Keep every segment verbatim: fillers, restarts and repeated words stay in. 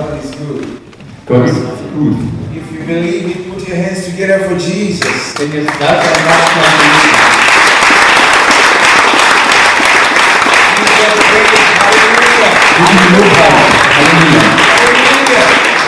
God is good. Gott ist gut. If you believe it, put your hands together for Jesus. Wenn ihr es glaubt, dann macht man es. Hallelujah. Halleluja. Hallelujah.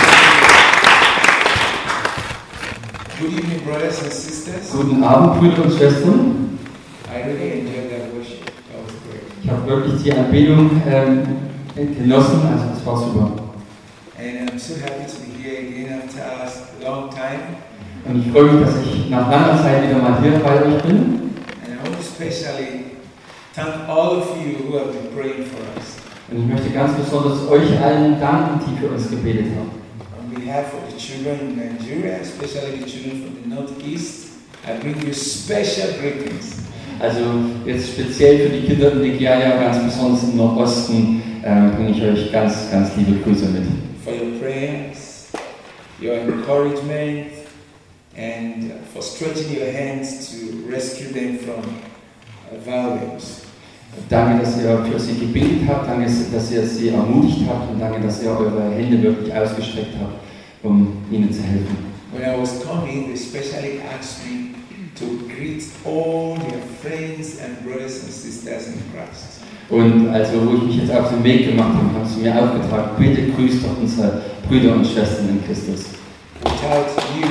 Good evening, brothers and sisters. Guten Abend, Brüder und Schwestern. I really enjoyed that worship. That was great. Ich habe wirklich die Anbetung ähm, genossen, also das war super. And I'm so happy to be here again after a long time. Und ich freue mich, dass ich nach langer Zeit wieder mal hier bei euch bin. And I want to especially thank all of you who have been praying for us. Und ich möchte ganz besonders euch allen danken, die für uns gebetet haben. On behalf of the children in Nigeria, especially the children from the northeast, I bring you special greetings. Also jetzt speziell für die Kinder in Nigeria, ganz besonders im Nordosten, ähm, bringe ich euch ganz, ganz liebe Grüße mit. For your prayers, your encouragement, and for stretching your hands to rescue them from uh, violence. Danke, dass ihr für sie gebetet habt, danke, dass ihr sie ermutigt habt und danke, dass ihr eure Hände wirklich ausgestreckt habt, um ihnen zu helfen. When I was coming, they especially asked me to greet all their friends and brothers and sisters in Christ. Und also, wo ich mich jetzt auf den Weg gemacht habe, haben sie mir aufgetragen, bitte grüßt doch unsere Brüder und Schwestern in Christus. Without you,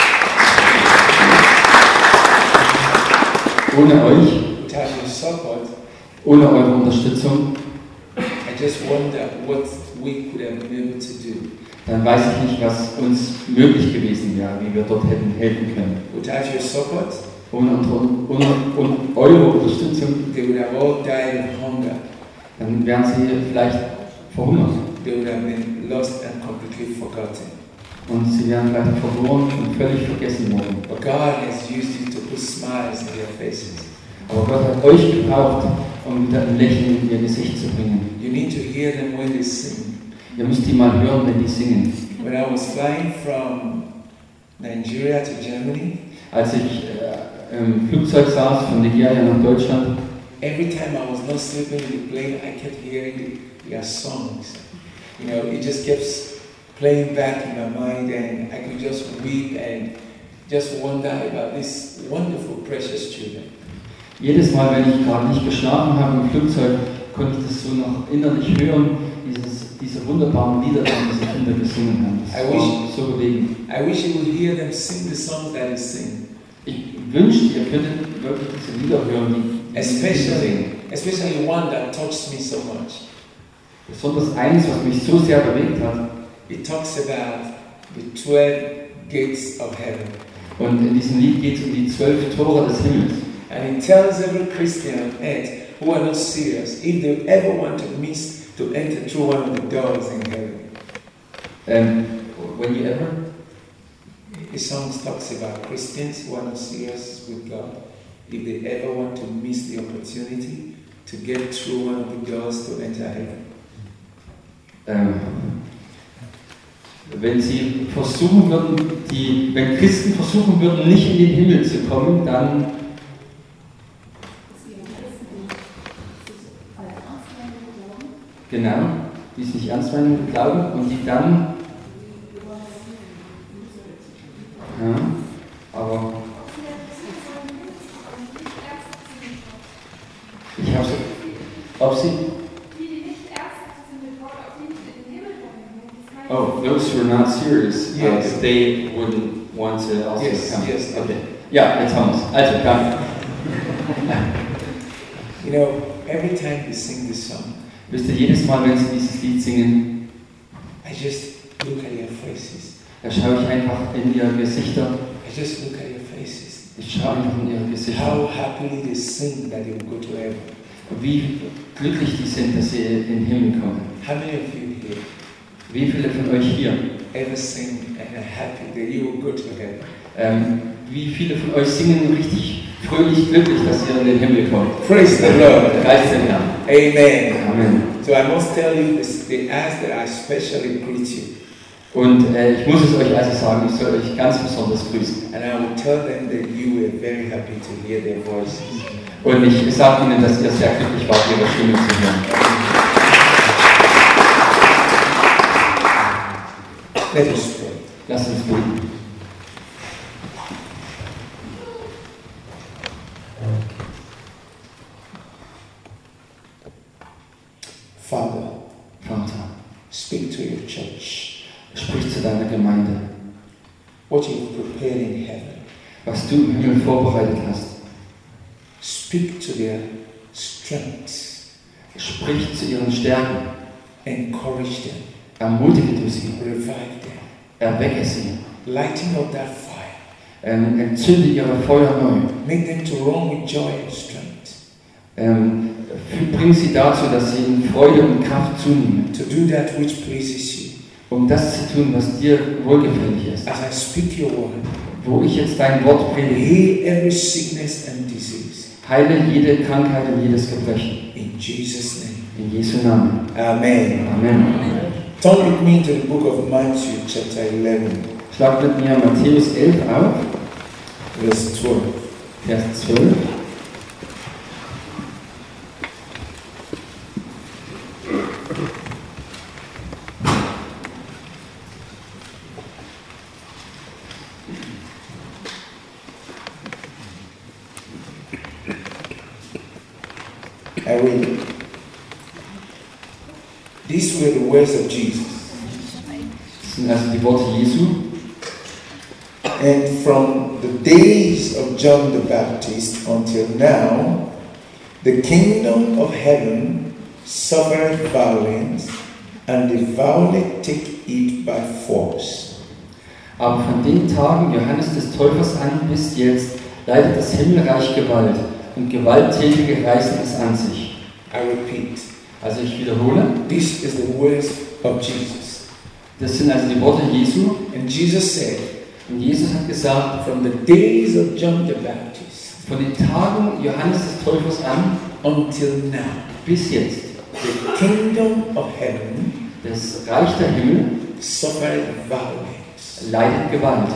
Ohne euch, without your support, ohne eure Unterstützung, I just wonder what we could have been able to do. dann weiß ich nicht, was uns möglich gewesen wäre, wie wir dort hätten helfen können. Without your support, Ohne, ohne, ohne eure Unterstützung, they would have all died of hunger. dann wären sie vielleicht verhungert. They would have been lost and completely forgotten. Und sie wären vielleicht verloren und völlig vergessen worden. But God has used you to put smiles in their faces. Aber Gott hat euch gebraucht, um wieder ein Lächeln in ihr Gesicht zu bringen. You need to hear them when they sing. Ihr müsst die mal hören, wenn die singen. When I was flying from Nigeria to Germany, Als ich äh, im Flugzeug saß von Nigeria nach Deutschland, every time I was not sleeping in the plane, I kept hearing their songs. You know, it just kept playing back in my mind, and I could just weep and just wonder about these wonderful, precious children. jedes Mal, wenn ich gerade nicht geschlafen habe im Flugzeug, konnte ich das so noch innerlich hören, dieses, diese wunderbaren Lieder, die diese Kinder gesungen haben. Das I war wish- so bewegend. I wish you would hear them sing the songs that they sing, Ich wünschte, ihr könntet wirklich diese Lieder hören, die die especially, singen. especially one that touched me so much. Besonders eines, was mich so sehr bewegt hat. It talks about the twelve gates of heaven. Und in diesem Lied geht es um die zwölf Tore des Himmels. And it tells every Christian on earth who are not serious, if they ever want to miss to enter through one of the doors in heaven. Ähm, when you ever? The song talks about Christians who are not serious with God, if they ever want to miss the opportunity to get through one of the doors to enter heaven. Ähm, wenn sie versuchen würden, die, wenn Christen versuchen würden, nicht in den Himmel zu kommen, dann genau, die es nicht ernst meinen mit Glauben und die dann ja, aber ich habe ob sie oh, those who are not serious, Yes. uh, they wouldn't want to also Yes, come. yes. Okay. Ja, jetzt haben wir es. Also, danke. You know, every time you sing this song, Wisst ihr, jedes Mal, wenn sie dieses Lied singen, I just look at your faces. da schaue ich einfach in ihre Gesichter. I just look at your faces. Ich schaue einfach in ihre Gesichter. How happily they sing that they will go to heaven. Wie glücklich die sind, dass sie in den Himmel kommen. How many of you here Wie viele von euch hier? ever sing and are happy that you will go to heaven? Ähm, wie viele von euch singen richtig fröhlich glücklich, dass ihr in den Himmel kommt? Praise the Lord. Preis den Herrn. Amen. Amen. So I must tell you this, they ask that I especially greet you. Und äh, ich muss es euch also sagen, ich soll euch ganz besonders grüßen. And I will tell them that you were very happy to hear their voices. Und ich sage ihnen, dass ihr sehr glücklich wart, ihre Stimme zu hören. Let us pray. Lass uns beten. Father, Vater, speak to your church. sprich zu deiner Gemeinde, What you've prepared in heaven. was du im Himmel vorbereitet hast. Speak to their strengths. Sprich zu ihren Stärken, Encourage them. ermutige du sie, Revive them. erwecke sie, Lighten up that fire. ähm, entzünde ihre Feuer neu, Make them to run with joy and strength. ähm, bring sie dazu, dass sie in Freude und Kraft zunehmen, To do that which pleases you. um das zu tun, was dir wohlgefällig ist. As I speak your word, Wo ich jetzt dein Wort predige, heal every sickness and disease. heile jede Krankheit und jedes Gebrechen. In Jesus' name. In Jesu Namen. Amen. Amen. Turn with me to the book of Matthew, chapter eleven, Schlag mit mir Matthäus elf auf, verse twelve. Vers zwölf. I read it. These were the words of Jesus. Das sind also die Worte Jesu. And from the days of John the Baptist until now, the kingdom of heaven suffered violence, and the violent take it by force. Aber von den Tagen Johannes des Täufers an bis jetzt leidet das Himmelreich Gewalt, und Gewalttätige reißen es an sich. I repeat, Also ich wiederhole, this is the words of Jesus. das sind also die Worte Jesu. And Jesus said, Und Jesus hat gesagt, from the days of John the Baptist von den Tagen Johannes des Täufers an until now, bis jetzt, the kingdom of heaven das Reich der Himmel suffered violence, leidet Gewalt.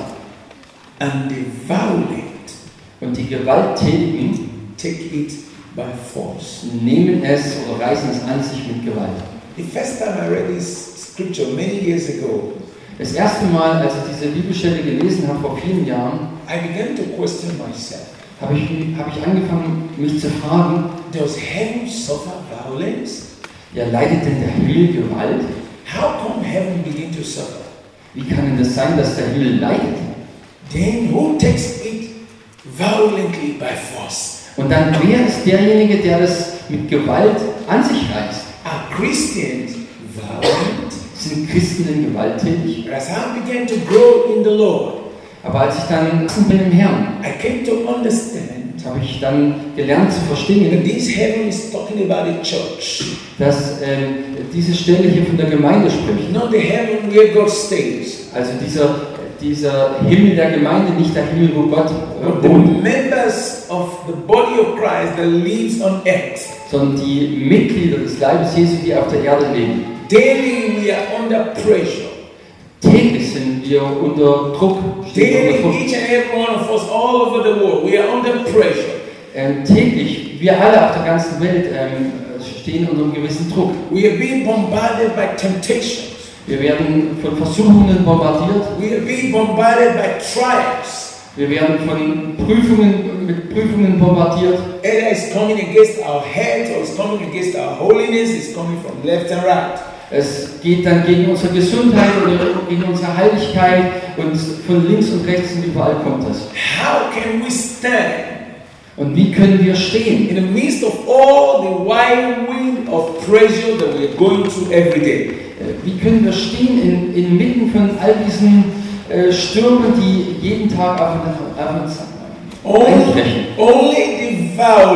and the violent Und die Gewalttätigen take it by force. nehmen es oder reißen es an sich mit Gewalt. The first time I read this scripture many years ago, Das erste Mal, als ich diese Bibelstelle gelesen habe, vor vielen Jahren, I began to question myself. habe ich, habe ich angefangen, mich zu fragen, Does heaven suffer violence? ja, leidet denn der Himmel Gewalt? How come heaven begin to suffer? Wie kann denn das sein, dass der Himmel leidet? Then who takes it violently by force? Und dann, wer ist derjenige, der das mit Gewalt an sich reißt? Are Christians violent? Sind Christen denn gewalttätig? But as I began to grow in the Lord, Aber als ich dann gewachsen bin im Herrn, I came to understand habe ich dann gelernt zu that verstehen, this heaven is talking about the church, dass ähm, diese Stelle hier von der Gemeinde spricht. not the heaven where God stays, Also dieser, dieser Himmel der Gemeinde, nicht der Himmel, wo Gott but äh, the wohnt, members of the body of Christ that lives on earth. sondern die Mitglieder des Leibes Jesu, die auf der Erde leben. Daily we are under pressure. Täglich sind wir unter Druck. Stehen Daily, unter Druck. each and every one of us all over the world, we are under pressure. Ähm, täglich, wir alle auf der ganzen Welt ähm, stehen unter einem gewissen Druck. We are being bombarded by temptations. Wir werden von Versuchungen bombardiert. We are being bombarded by trials. Wir werden von Prüfungen, mit Prüfungen bombardiert. Either it's coming against our health or it's coming against our holiness, it's coming from left and right. Es geht dann gegen unsere Gesundheit oder gegen unsere Heiligkeit und von links und rechts und überall kommt das. How can we stand Und wie können wir stehen? in the midst of all the wild wind of pressure that we are going through every day? Äh, Wie können wir stehen in, inmitten von all diesen äh, Stürmen, die jeden Tag auf uns Only, einbrechen? only the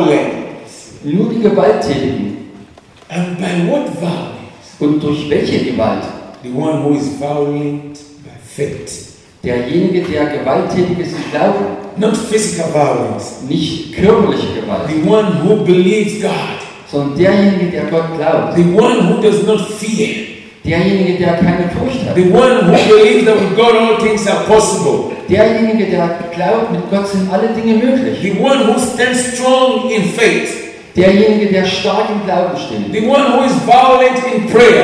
violent. Nur die Gewalttätigen. And by what violence? Und durch welche Gewalt? The one who is violent by faith. Derjenige, der gewalttätig ist im Glauben, Not physical violence. nicht körperliche Gewalt, The one who believes God. sondern derjenige, der Gott glaubt. The one who does not fear. Derjenige, der keine Furcht hat. The one who believes that with God all things are possible. Derjenige, der glaubt, mit Gott sind alle Dinge möglich. The one who stands strong in faith. Derjenige, der stark im Glauben steht. The one who is violent in prayers.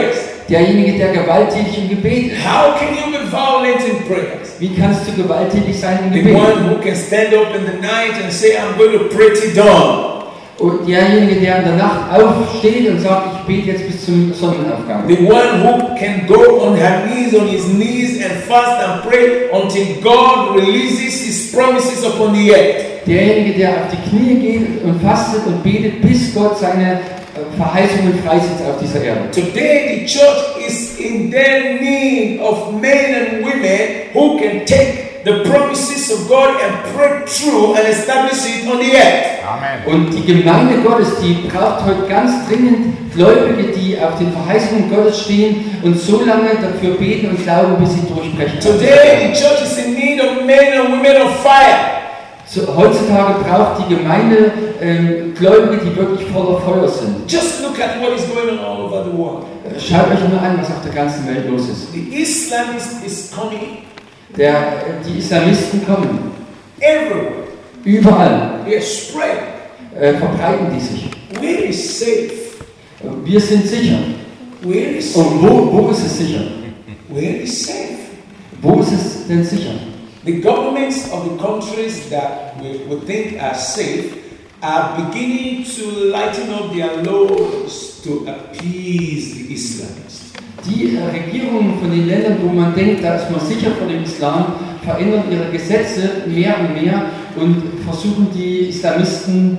derjenige, der gewalttätig im Gebet ist. How can you be violent in prayers? Wie kannst du gewalttätig sein im The Gebet? one who can stand up in the night and say, I'm going to pray till dawn. Und derjenige, der in der Nacht aufsteht und sagt, ich bete jetzt bis zum Sonnenaufgang. The one who can go on her knees, on his knees and fast and pray until God releases his promises upon the earth. Derjenige, der auf die Knie geht und fastet und betet, bis Gott seine Verheißungen freisetzt auf dieser Erde. Today the church is in their need of men and women who can take the promises of God and pray through and establish it on the earth. Amen. Und die Gemeinde Gottes, die braucht heute ganz dringend Gläubige, die auf den Verheißungen Gottes stehen und so lange dafür beten und glauben, bis sie durchbrechen. Today the church is in need of men and women of fire. So, heutzutage braucht die Gemeinde ähm, Gläubige, die wirklich voller Feuer sind. Just look at what is going on all over the world. Schaut euch nur an, was auf der ganzen Welt los ist. The Islamists is coming Der, die Islamisten kommen. everywhere. Überall They are spread. äh, verbreiten die sich. Where is safe? Wir sind sicher. Where is Und wo, wo ist es sicher? Where is safe? Wo ist es denn sicher? The governments of the countries that we, we think are safe are beginning to lighten up their laws to appease the Islamists. Die äh, Regierungen von den Ländern, wo man denkt, da ist man sicher vor dem Islam, verändern ihre Gesetze mehr und mehr und versuchen die Islamisten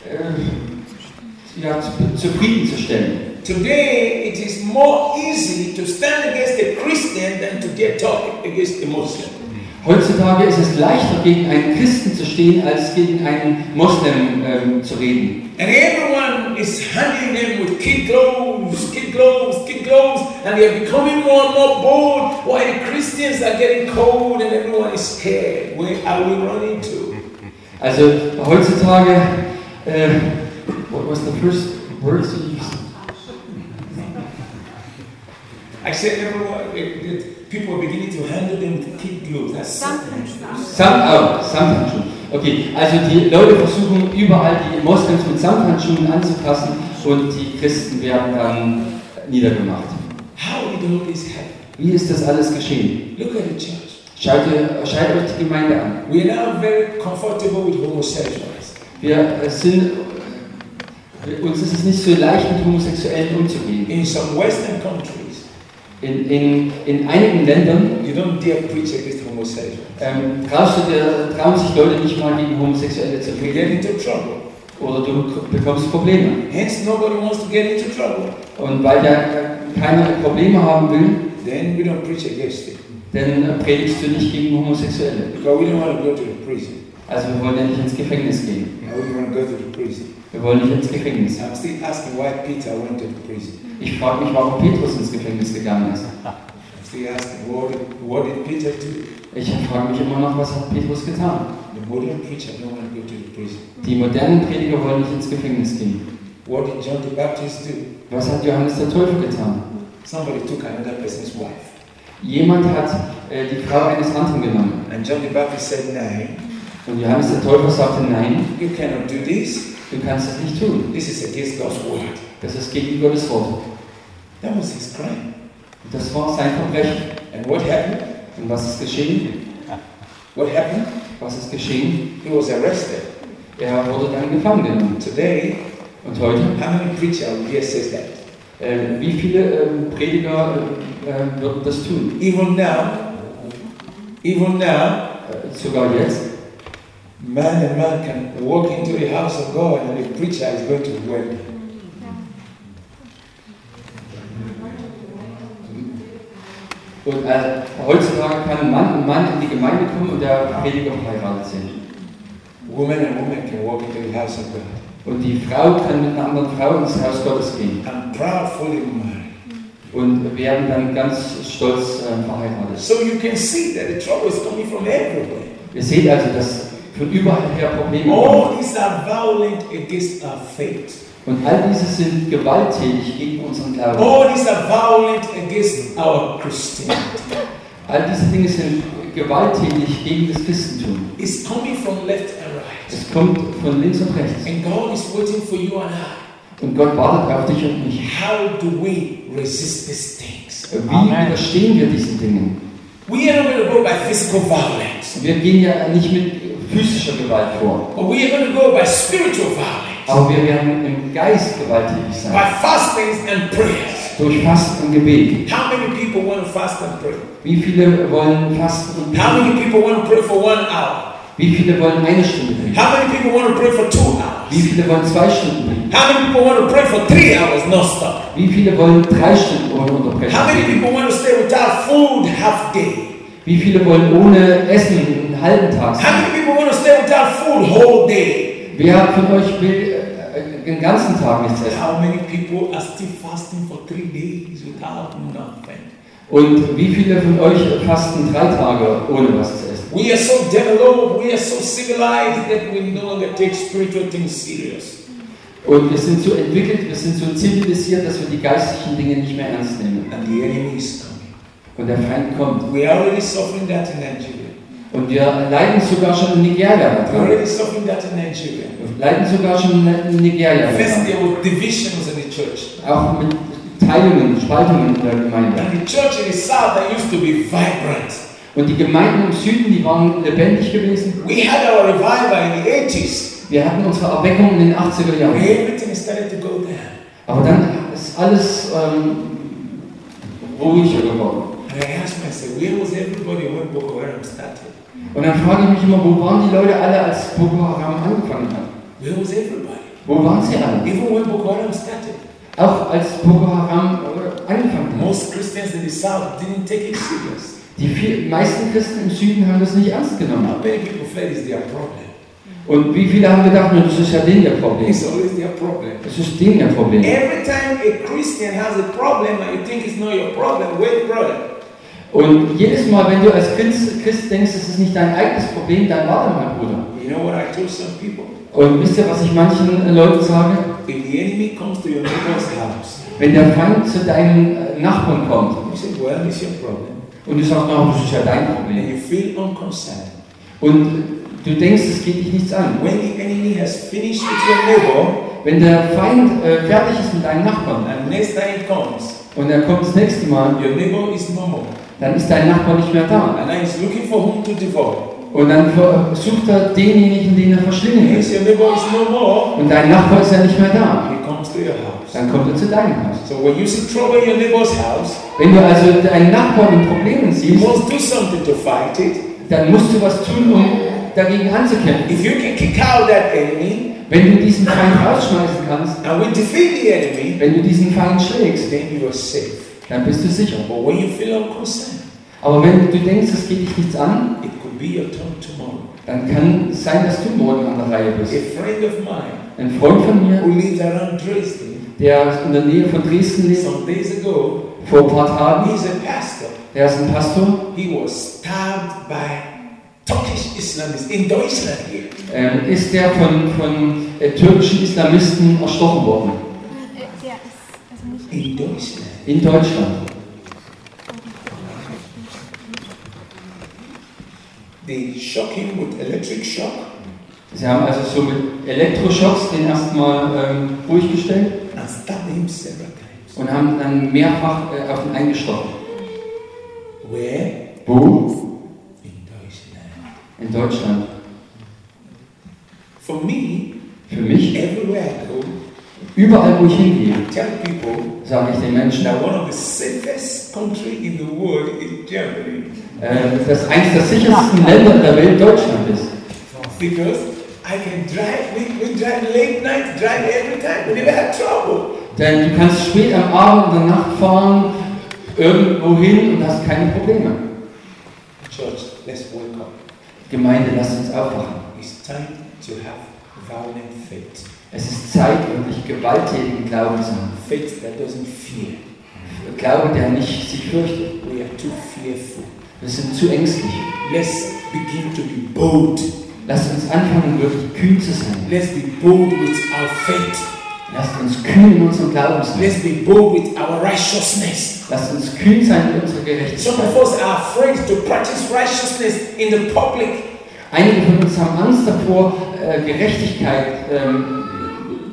äh, ja, zu, zufriedenzustellen. Today it is more easy to stand against a Christian than to dare talk against a Muslim. Heutzutage ist es leichter, gegen einen Christen zu stehen, als gegen einen Moslem ähm, zu reden. And everyone is handling them with kid gloves, kid gloves, kid gloves, and they are becoming more and more bold, while the Christians are getting cold and everyone is scared. Where are we running to? Also heutzutage, äh, what was the first word you used? I said everyone, it, it, people are beginning to handle them with kid gloves. That's something. Samt, oh, Samthandschuhe. Okay, also die Leute versuchen überall die Moslems mit Samthandschuhen anzufassen und die Christen werden dann niedergemacht. How did all this happen? Wie ist das alles geschehen? Look at the church. Schaut, ihr, schaut euch die Gemeinde an. We are now very comfortable with homosexuals. Wir äh, sind, äh, uns ist es nicht so leicht, mit Homosexuellen umzugehen. In some Western countries, In, in, in einigen Ländern you don't dare preach against homosexuals. ähm, traust du dir, trauen sich Leute nicht mal gegen Homosexuelle zu You get reden. into trouble. Oder du bekommst Probleme. Hence, nobody wants to get into trouble. Und weil ja äh, keiner Probleme haben will, Then we don't preach against it. dann äh, predigst du nicht gegen Homosexuelle. Because we don't want to go to the prison. Also wir wollen ja nicht ins Gefängnis gehen. No, we want to go to the prison. Wir wollen nicht ins Gefängnis. I'm still asking why Peter went to the prison. Ich frage mich, warum Petrus ins Gefängnis gegangen ist. I'm still asking what did, what did Peter do? Ich frage mich immer noch, was hat Petrus getan? The modern preacher don't want to go to the prison. Die modernen Prediger wollen nicht ins Gefängnis gehen. What did John the Baptist do? Was hat Johannes der Täufer getan? Somebody took another person's wife. Jemand hat äh, die Frau eines anderen genommen. And John the Baptist said, no, Und Johannes der Täufer sagte, nein, you cannot do this. du kannst das nicht tun. This is against God's word. Das ist gegen Gottes Wort. That was his crime. Und das war sein Verbrechen. And what happened? Und was ist geschehen? What happened? Was ist geschehen? He was arrested. Er wurde dann gefangen genommen. Today, Und heute? how many preachers here says that? Äh, wie viele ähm, Prediger äh, äh, würden das tun? Even now, even now, Äh, sogar jetzt. man and man can walk into the house of God and the preacher is going to wed. Und äh, heutzutage kann Mann und Mann in die Gemeinde kommen und der Prediger verheiratet sind. Woman and woman can walk into the house of God. Und die Frau kann mit einer anderen Frau ins Haus Gottes gehen. And proudly married. Und werden dann ganz stolz äh, verheiratet. So you can see that the trouble is coming from everywhere. Ihr seht also, dass von überall her Probleme All kommen. these are violent against our faith. Und all diese sind gewalttätig gegen unseren Glauben. All these are violent against our Christianity. All diese Dinge sind gewalttätig gegen das Christentum. It's coming from left and right. Es kommt von links und rechts. And God is waiting for you and I. Und Gott wartet auf dich und mich. How do we resist these things? Wie Amen. widerstehen wir diesen Dingen? We are not going to go by physical violence, Wir gehen ja nicht mit physischer Gewalt vor, but we are going to go by spiritual violence, aber wir werden im Geist gewalttätig sein. by fastings and prayers. Durch Fasten und Gebet. How many people want to fast and pray? Wie viele wollen fasten und How beten? many people want to pray for one hour? Wie viele wollen eine Stunde beten? How many people want to pray for two Wie hours? viele wollen zwei Stunden beten? How many people want to pray for three hours non-stop? Wie viele wollen drei Stunden ohne Unterbrechung How many beten? people want to stay without food half day? Wie viele wollen ohne Essen einen halben Tag How sein? many people want to stay without food whole day? Wer von euch will äh, den ganzen Tag nichts essen? How many people are still fasting for three days without nothing? Und wie viele von euch fasten drei Tage ohne was zu essen? We are so developed, we are so civilized that we no longer take spiritual things serious. Und wir sind so entwickelt, wir sind so zivilisiert, dass wir die geistlichen Dinge nicht mehr ernst nehmen. And the enemy is coming. Und der Feind kommt. We are already suffering that in Nigeria. Und wir leiden sogar schon in Nigeria We are daran. already suffering that in Nigeria. Wir leiden sogar schon in Nigeria First, daran. there were divisions in the church. Auch mit Teilungen, Spaltungen in der Gemeinde. And the church in the south that used to be vibrant. Und die Gemeinden im Süden, die waren lebendig gewesen. We had our revival in the eighties. Wir hatten unsere Erweckung in den achtziger Jahren. Everything started to go down. Aber dann ist alles ähm, ruhiger geworden. And I asked myself, where was everybody when Boko Haram started? Und dann frage ich mich immer, wo waren die Leute alle, als Boko Haram angefangen hat? Where was everybody? Wo waren sie alle? Even when Boko Haram started. Auch als Boko Haram äh, angefangen hat. Most Christians in the south didn't take it serious. Die viel, meisten Christen im Süden haben das nicht ernst genommen. How many people felt it's their problem? Und wie viele haben gedacht, das ist ja denen ihr Problem. It's always their problem. Das ist denen ihr Problem. Every time a Christian has a problem and you think it's not your problem, wait, brother. Und jedes Mal, wenn du als Christ, Christ denkst, es ist nicht dein eigenes Problem, dann warte mal, Bruder. You know what I told some people? Und wisst ihr, was ich manchen äh, Leuten sage? If the enemy comes to your neighbor's house, Wenn der Feind zu deinen äh, Nachbarn kommt you say, well, it's your problem. und du sagst, no, das ist ja dein And Problem. you feel unconcerned. Und du denkst, es geht dich nichts an. When the enemy has finished with your neighbor, Wenn der Feind äh, fertig ist mit deinen Nachbarn and next time he comes, und er kommt das nächste Mal, your neighbor is no more. dann ist dein Nachbar nicht mehr da. And now he's looking for whom to devour. Und dann sucht er denjenigen, den er verschlingen will. Hence your neighbor is no more. Und dein Nachbar ist ja nicht mehr da. He comes to your house. Dann kommt er zu deinem Haus. So when you see trouble in your neighbor's house, Wenn du also deinen Nachbarn mit Problemen you siehst, must do something to fight it. dann musst du was tun, um dagegen anzukämpfen. If you can kick out that enemy Wenn du diesen Feind rausschmeißen kannst, and we defeat the enemy, wenn du diesen Feind schlägst, then you are safe. dann bist du sicher. But when you feel unconcerned, Aber wenn du denkst, es geht dich nichts an, it could be your turn tomorrow. dann kann es sein, dass du morgen an der Reihe bist. A friend of mine Ein Freund von mir, who lives around Dresden, der in der Nähe von Dresden lebt, some days ago, vor ein paar Tagen, he's a pastor. der ist ein Pastor, He was stabbed by Turkish Islamists in Deutschland here. ähm, ist der von, von äh, türkischen Islamisten erstochen worden. Der ist also nicht In Deutschland. In Deutschland. They shock him with electric shock Sie haben also so mit Elektroschocks den erstmal ähm, ruhig gestellt and stabbed him several times. und haben dann mehrfach äh, auf ihn eingestochen. Where? Wo? In Deutschland. In Deutschland. For me, Für mich, everywhere I go, überall wo ich hingehe, I tell people sage ich den Menschen, that one of the safest countries in the world is Germany. äh, dass eines der sichersten Länder der Welt Deutschland ist. Because I can drive, we, we drive late night, drive every time, we never have trouble. Denn du kannst spät am Abend oder Nacht fahren, irgendwo hin und hast keine Probleme. Church, let's wake up. Gemeinde, lasst uns aufwachen. It's time to have violent faith. Es ist Zeit, wirklich gewalttätigen Glauben zu haben. Faith that doesn't fear. Glaube, der nicht sich fürchtet. We are too fearful. Wir sind zu ängstlich. Let's begin to be bold. Lasst uns anfangen, wirklich kühn zu sein. Let's be bold with our faith. Lasst uns kühn in unserem Glauben sein. Let's be bold with our righteousness. Lasst uns kühn sein in unserer Some Gerechtigkeit. of us are afraid to practice righteousness in the public. Einige von uns haben Angst davor, äh, Gerechtigkeit ähm,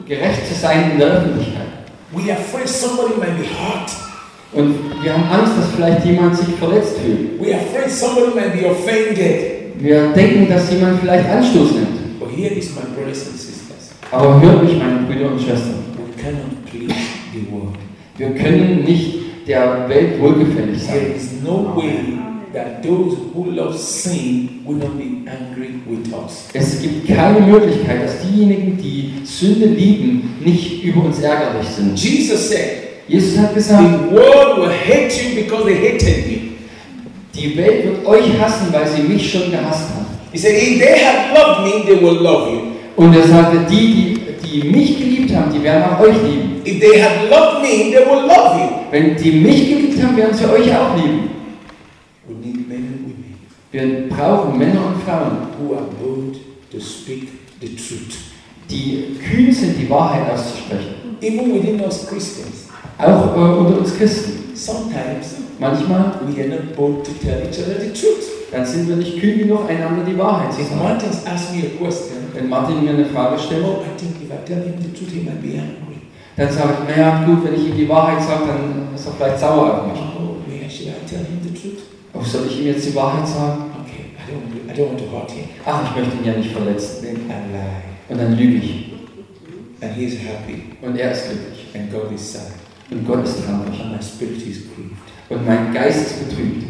gerecht zu sein in der Öffentlichkeit. We are afraid somebody might be hurt. Und wir haben Angst, dass vielleicht jemand sich verletzt fühlt. We are afraid somebody might be offended. Wir denken, dass jemand vielleicht Anstoß nimmt. But here is my brothers and sisters. Aber hört mich, meine Brüder und Schwestern. We cannot please the world. Wir können nicht der Welt wohlgefällig sein. There is no way that those who love sin will not be angry with us. Es gibt keine Möglichkeit, dass diejenigen, die Sünde lieben, nicht über uns ärgerlich sind. Jesus said, Jesus hat gesagt, the world will hate you because they hated me. die Welt wird euch hassen, weil sie mich schon gehasst hat. He said, if they had loved me, they will love you. Und er sagte, die, die, die mich geliebt haben, die werden auch euch lieben. If they had loved me, they will love you. Wenn die mich geliebt haben, werden sie euch auch lieben. We need men and women Wir brauchen Männer und Frauen, who are bold to speak the truth. die kühn sind, die Wahrheit auszusprechen. Even within us Christians, Auch äh, unter uns Christen. sometimes Manchmal, we are not bold to tell each other the truth. dann sind wir nicht kühn genug, einander die Wahrheit zu If sagen. Martin asks me a question, Wenn Martin mir eine Frage stellt, oh, I think if I tell him the truth, he might be angry. dann sage ich, naja gut, wenn ich ihm die Wahrheit sage, dann ist er vielleicht sauer auf mich. Oh, where should I tell him the truth? Oh, soll ich ihm jetzt die Wahrheit sagen? Okay, I don't, I don't want to hurt him. Ach, ich möchte ihn ja nicht verletzen. Then I lie, Und dann lüge ich. and he is happy, Und er ist glücklich. and God is sad, Und Gott ist traurig. and my spirit is grieved. Und mein Geist ist betrübt.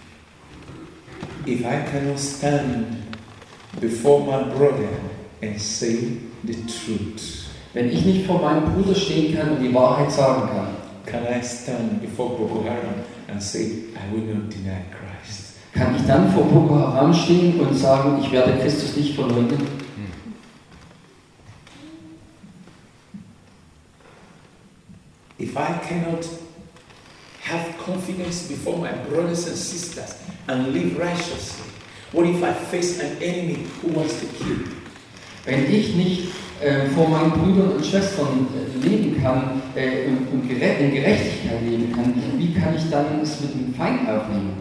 If I cannot stand before my brother and say the truth, Wenn ich nicht vor meinem Bruder stehen kann und die Wahrheit sagen kann, can I stand before Boko Haram and say, I will not deny Christ? kann ich dann vor Boko Haram stehen und sagen, ich werde Christus nicht verleugnen? If I cannot have confidence before my brothers and sisters and live righteously, what if I face an enemy who wants to kill me? Wenn ich nicht äh, vor meinen Brüdern und Schwestern äh, leben kann äh, und, und gere in Gerechtigkeit leben kann, wie kann ich dann es mit dem Feind aufnehmen?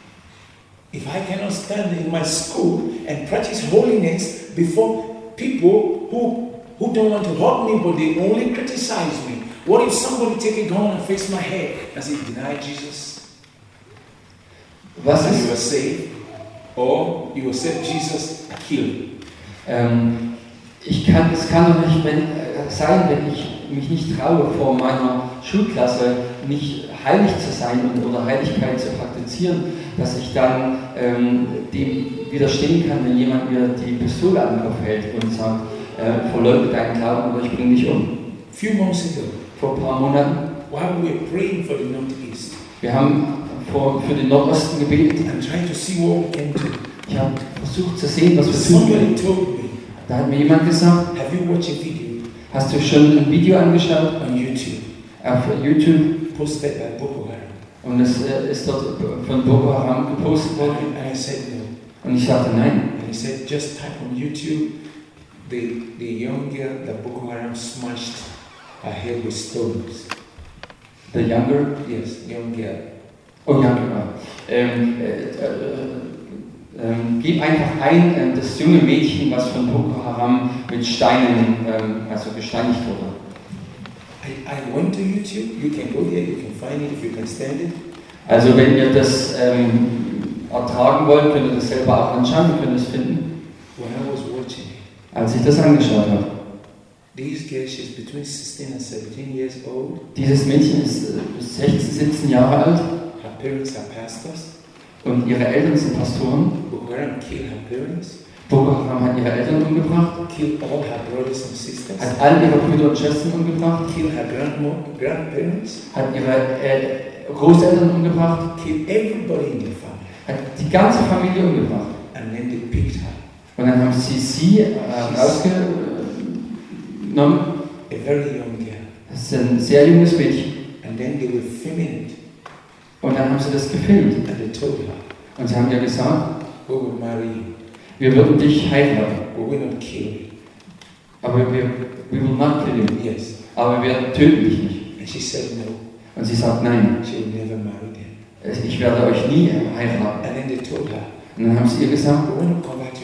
If I cannot stand in my school and practice holiness before people who, who don't want to hurt me but they only criticize me, what if somebody take a gun and face my head and say, deny Jesus? Was And you are ist, saved? Or you accept Jesus, kill you. ähm, ich kann, es kann doch nicht wenn, äh, sein, wenn ich mich nicht traue, vor meiner Schulklasse nicht heilig zu sein und, oder Heiligkeit zu praktizieren, dass ich dann ähm, dem widerstehen kann, wenn jemand mir die Pistole an den Kopf hält und sagt, äh, verleugne deinen Glauben oder ich bringe dich um. Few months ago, Vor ein paar Monaten, while we were praying for the Northeast, wir haben vor, für den Nordosten gebetet. I'm trying to see what we can do. Ich habe versucht zu sehen, was wir tun Somebody können. told me, Da hat mir jemand gesagt, have you watched a video hast du schon ein Video angeschaut on YouTube auf YouTube posted by Boko Haram? und es äh, ist dort von Boko Haram gepostet worden? And I said no. Und ich sagte nein. And he said, just type on YouTube the, the young girl that Boko Haram smashed her head with stones. The Younger, Yes, young girl. oh ja, genau. Ähm, äh, äh, ähm, gib einfach ein, äh, das junge Mädchen, was von Boko Haram mit Steinen, ähm, also gesteinigt wurde. I, I went to YouTube. You can go there, you can find it if you can stand it. Also wenn ihr das ähm, ertragen wollt, könnt ihr das selber auch anschauen, ihr könnt es finden. When I was watching it, Als ich das angeschaut habe. this girl, she's between sixteen and seventeen years old. Dieses Mädchen ist äh, sechzehn, siebzehn Jahre alt Her parents are pastors. und ihre Eltern sind Pastoren. Boko Haram killed her parents, Boko Haram hat ihre Eltern umgebracht, killed all her brothers and sisters, hat all ihre Brüder und Schwestern umgebracht, killed her grandma, grandparents, hat ihre äh, Großeltern umgebracht, killed everybody in their family. hat die ganze Familie umgebracht. And then they picked her, Und dann haben sie sie äh, rausgenommen. a very young girl. Das ist ein sehr junges Mädchen. And then they were filming it. Und dann haben sie das gefilmt. And they told her, Und sie haben ihr gesagt, we will marry you. wir würden dich heiraten. We will not kill you. Aber wir, we will not kill you. Yes. Aber wir töten dich nicht. And she said no, Und sie sagt, nein, she will never marry them. ich werde euch nie heiraten. And then they told her, Und dann haben sie ihr gesagt, we will not convert you to,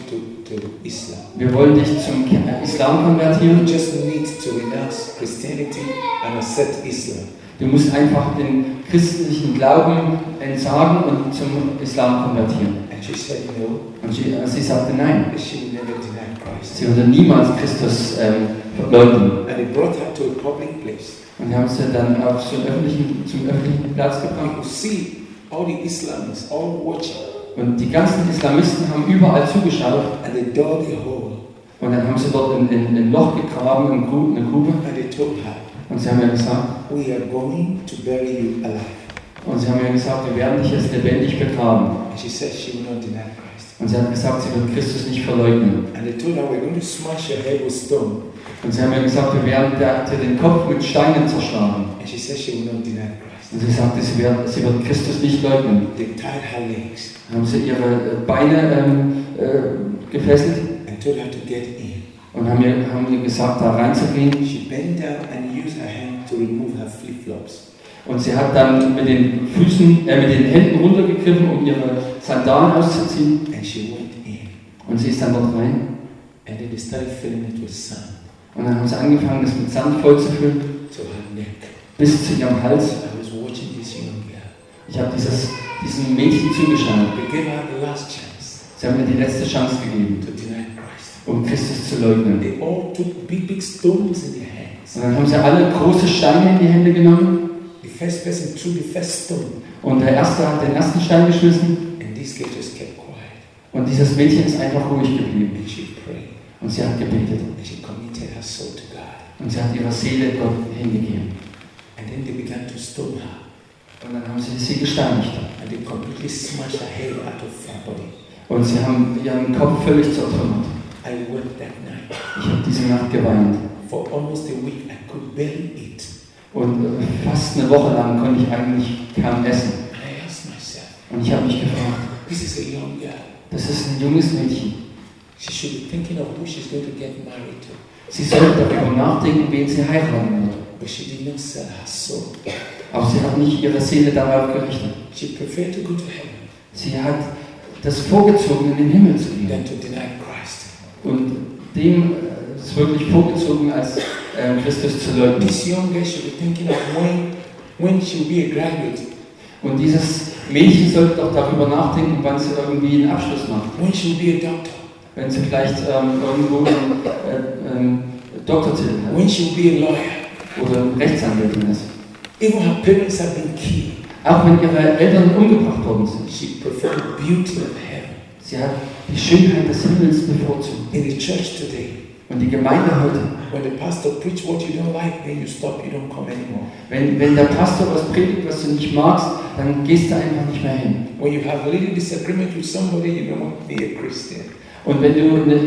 to Islam. Wir wollen dich zum Islam You konvertieren. just need to renounce Christianity and accept Islam. Du musst einfach den christlichen Glauben entsagen und zum Islam konvertieren. And she said no, Und sie, sie sagte nein. she would never deny Christ. Sie würde niemals Christus ähm, verleugnen. And they brought her to a public place. Und haben sie dann auf so einen öffentlichen, zum öffentlichen Platz You gebracht. could see all the Islamists all watching. Und die ganzen Islamisten haben überall zugeschaut. And they dug a hole. Und dann haben sie dort ein, ein, ein Loch gegraben, eine Grube, eine Grube. And they told her, Und sie haben ja gesagt, we are going to bury you alive. und sie haben ja gesagt, wir werden dich jetzt lebendig begraben. And she said she will not deny Christ. Und sie hat gesagt, sie wird Christus nicht verleugnen. And they told her, we're going to smash your head with stone. Und sie haben ja gesagt, wir werden dir den Kopf mit Steinen zerschlagen. And she said she will not deny Christ. Und sie sagte, sie wird, sie wird Christus nicht leugnen. They tied her legs Dann haben sie ihre Beine ähm, äh, gefesselt and told her to get in. und haben ihr, haben ihr gesagt, da reinzugehen. She bent down and used her hand to remove her flip-flops. Und sie hat dann mit den Füßen, äh, mit den Händen runtergegriffen, um ihre Sandalen auszuziehen. And she went in. Und sie ist dann dort rein. And then they started filling it with sand Und dann haben sie angefangen, das mit Sand vollzufüllen, to her neck. bis zu ihrem Hals. I was watching this young girl. Ich habe dieses, diesem Mädchen zugeschaut. They gave her the last chance Sie haben mir die letzte Chance gegeben, to deny Christ. um Christus zu leugnen. They all took big, big stones in their hands. Und dann haben sie alle große Steine in die Hände genommen. The first person threw the first stone, Und der Erste hat den ersten Stein geschmissen. and this girl just kept quiet. Und dieses Mädchen ist einfach ruhig geblieben. And she prayed, Und sie hat gebetet. and she committed her soul to God. Und sie hat ihre Seele Gott hingegeben. And then they began to stone her, Und dann haben sie sie gesteinigt. and they completely smashed her head out of her body. Und sie haben ihren Kopf völlig zertrümmert. I wept that night. Ich habe diese Nacht geweint. For almost a week, I could barely eat. Und äh, fast eine Woche lang konnte ich eigentlich kaum essen. And I asked myself, Und ich habe mich gefragt, this is a young girl. das ist ein junges Mädchen. She should be thinking of who she's going to get married to. Sie sollte darüber nachdenken, wen sie heiraten wird. But she did not sell her soul. Aber sie hat nicht ihre Seele darauf gerichtet. She preferred to go to heaven Sie hat das vorgezogen, in den Himmel zu gehen. than to deny Christ. Und dem äh, ist wirklich vorgezogen, als äh, Christus zu leugnen. This young girl should be thinking of when, when she'll be a graduate, Und dieses Mädchen sollte doch darüber nachdenken, wann sie irgendwie einen Abschluss macht. when she'll be a doctor, Wenn sie vielleicht ähm, irgendwo einen äh, ähm, Doktortitel hat when she'll be a lawyer. oder Rechtsanwältin ist. Even her parents have been killed. Auch wenn ihre Eltern umgebracht worden sind. She preferred the beauty of heaven. Sie hat die Schönheit des Himmels bevorzugt. In the church today, Und die Gemeinde heute, when the pastor preach what you don't like, then you stop, you don't come anymore. wenn, wenn der Pastor was predigt, was du nicht magst, dann gehst du einfach nicht mehr hin. When you have a little disagreement with somebody, you don't want to be a Christian. Und wenn du ne,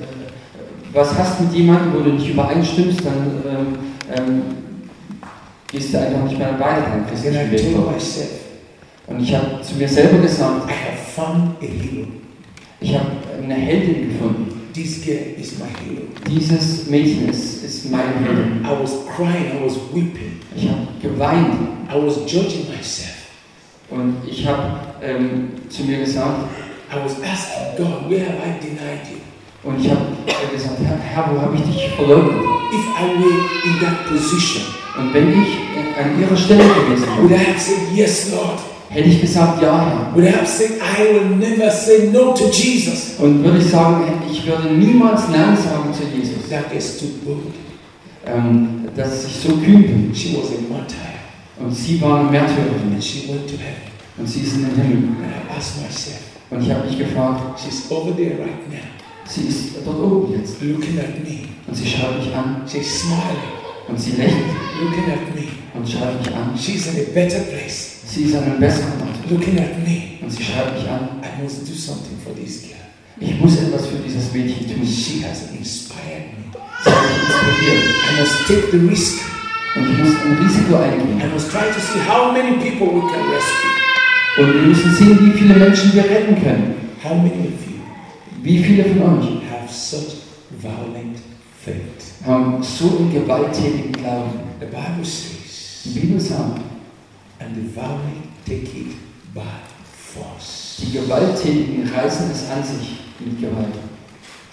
was hast mit jemandem, wo du nicht übereinstimmst, dann ähm, ähm, gehst du einfach nicht mehr weiter deinen Then christlichen I Weg told vor. myself, Und ich habe zu mir selber gesagt, I have found a hero. ich habe eine Heldin gefunden. This girl is my hero. Dieses Mädchen ist, ist meine Heldin. I was crying, I was weeping, Ich habe geweint I was judging myself. und ich habe ähm, zu mir gesagt, I was asking God, where have I denied you? und ich habe gesagt, Herr, Herr, wo habe ich dich verleugnet? If I were in that position, Und wenn ich an ihrer Stelle gewesen would wäre, I have said, yes, Lord? hätte ich gesagt, ja, Herr. Would I have said, I will never say no to Jesus? Und würde ich sagen, ich würde niemals Nein sagen zu Jesus. That girl stood bold. Ähm, dass ich so kühn bin. She was a martyr, Und sie war eine Märtyrerin. and she went to heaven. Und sie ist in den Himmel. And I asked myself, Und ich habe mich gefragt, she's over there right now, sie ist dort oben jetzt. looking at me. Und sie schaut mich an. She's smiling, Und sie lächelt looking at me. und schaut mich an. She's in a better place, Sie ist an einem besseren Ort. looking at me. Und sie schaut mich an. I must do something for this girl. Ich muss etwas für dieses Mädchen tun. She has inspired me. Sie hat mich inspiriert. I must take the risk. Und ich muss ein Risiko eingehen. I must try to see how many people we can rescue. Und wir müssen sehen, wie viele Menschen wir retten können. How many of you Wie viele von euch have such violent faith? haben so einen gewalttätigen Glauben? The Bible says, Die Bibel sagt, and the violent take it by force. die Gewalttätigen reißen es an sich mit Gewalt.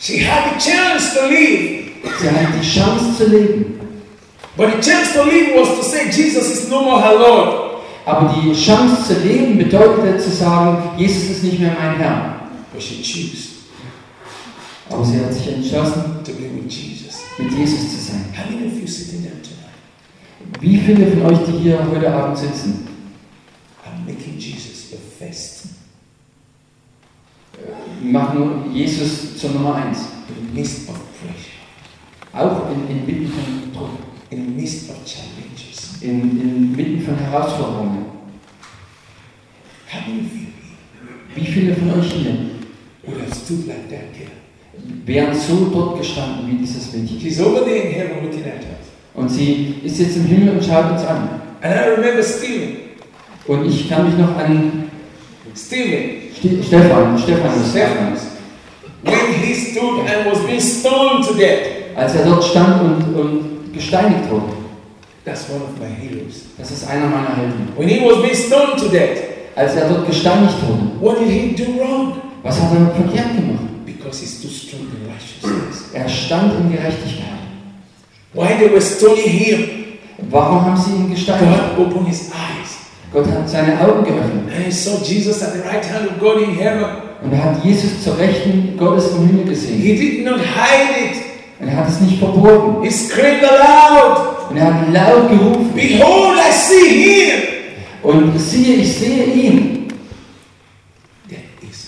She had the chance to live. Sie hatte die Chance zu leben. But the chance to live was to say Jesus is no more her Lord. Aber die Chance zu leben bedeutete zu sagen, Jesus ist nicht mehr mein Herr. But she chose Aber sie hat sich entschlossen, to be with Jesus. mit Jesus zu sein. How many of you sitting down tonight Wie viele von euch, die hier heute Abend sitzen, are making Jesus your first machen Jesus zur Nummer eins? in the midst of pressure, Auch in, inmitten von Druck, in the midst of challenges? in, inmitten von Herausforderungen? How many of you here Wie viele von euch hier would have stood like that girl? wären so dort gestanden wie dieses Mädchen? She's over there in heaven looking at us. Und sie ist jetzt im Himmel und schaut uns an. And I remember Stephen. Und ich kann mich noch an Stephen. Ste Stefan, Stephanus Stephen. erinnern. When he stood and was being stoned to death. Als er dort stand und, und gesteinigt wurde. That's one of my heroes. Das ist einer meiner Helden. When he was being stoned to death. Als er dort gesteinigt wurde. What did he do wrong? Was hat er verkehrt gemacht? Because he stood strong in righteousness. Er stand in Gerechtigkeit. Why they were stoning him? Warum haben sie ihn gesteinigt? God opened his eyes. Gott hat seine Augen geöffnet. And he saw Jesus at the right hand of God in heaven. Und er hat Jesus zur Rechten Gottes im Himmel gesehen. He did not hide it. Und er hat es nicht verborgen. He screamed aloud. Und er hat laut gerufen. Behold, I see him. Und siehe, ich sehe ihn. That is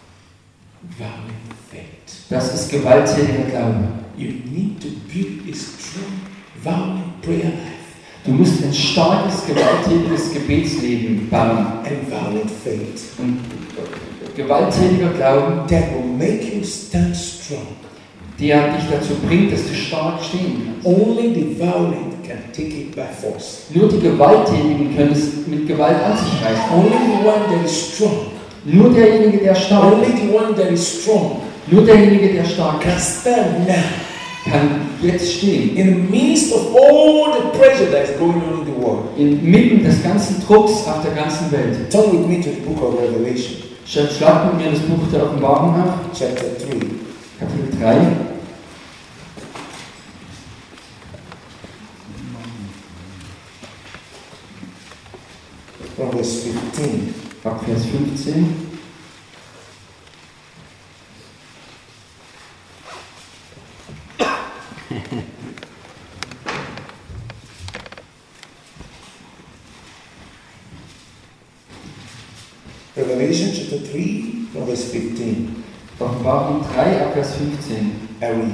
violent faith. Das ist gewalttätiger Glaube. You need to build a strong, violent prayer life. Du musst ein starkes, gewalttätiges Gebetsleben bauen. And violent faith. Und gewalttätiger Glauben, That will make you stand strong. der dich dazu bringt, dass du stark stehen kannst. Only the violent can take it by force. Nur die Gewalttätigen können es mit Gewalt an sich reißen. Only the one that is strong. Nur derjenige, der stark Only ist, the one that is strong nur derjenige, der stark can ist, stand now. kann jetzt stehen. In the midst of all the pressure that is going on in the world. Inmitten des ganzen Drucks auf der ganzen Welt. Turn with me to the book of Revelation, Schlag mit mir das Buch der Offenbarung auf, chapter three. Kapitel drei. From verse fifteen. Ab Vers fünfzehn. Revelation chapter three, from verse fifteen. Offenbarung drei, ab Vers fünfzehn. I read.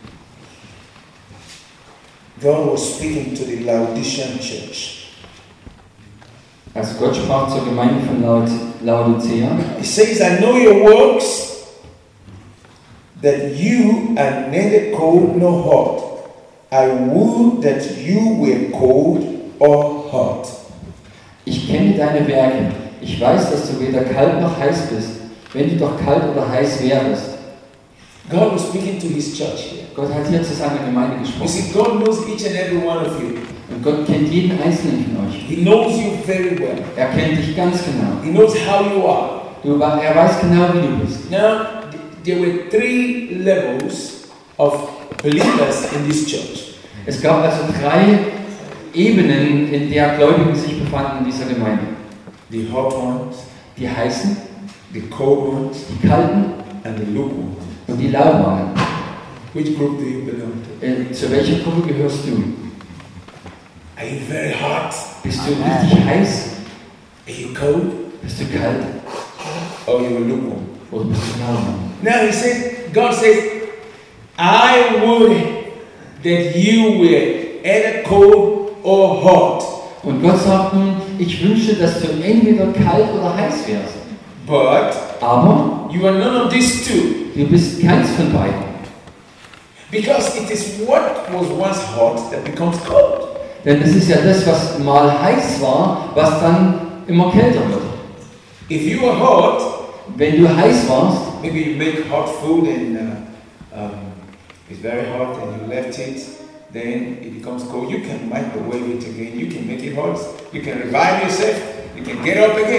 God was speaking to the Laodicean church. Also Gott sprach zur Gemeinde von Laod Laodicea. He says, I know your works, that you are neither cold nor hot. I would that you were cold or hot. Ich kenne deine Werke. Ich weiß, dass du weder kalt noch heiß bist. Wenn du doch kalt oder heiß wärest. God was speaking to his church here. Gott hat hier zu seiner Gemeinde You gesprochen. see, God knows each and every one of you. Und Gott kennt jeden einzelnen von euch. He knows you very well. Er kennt dich ganz genau. He knows how you are. Du, er weiß genau, wie du bist. Now, there were three levels of believers in this church. Es gab also drei Ebenen, in der Gläubigen sich befanden in dieser Gemeinde. The hot ones, Die heißen, the cold ones, die kalten and the lukewarm. und die lauwarmen. Which group do you belong to? Äh, zu welcher Gruppe gehörst du? Are you very hot? Bist du richtig heiß? Are you cold? Bist du kalt? Or you are lukewarm? Oder bist du lauwarm? Now he says, God says, I would that you were either cold or hot. Und Gott sagt nun, ich wünsche, dass du entweder kalt oder heiß wärst. But Aber you are none of these two. du bist keins von beiden. Because it is what was once hot that becomes cold. Denn es ist ja das, was mal heiß war, was dann immer kälter wird. If you are hot, Wenn du heiß warst, maybe you make hot food and uh, um, it's very hot and you left it, then it becomes cold. You can microwave it again, you can make it hot, you can revive yourself, you can get up again.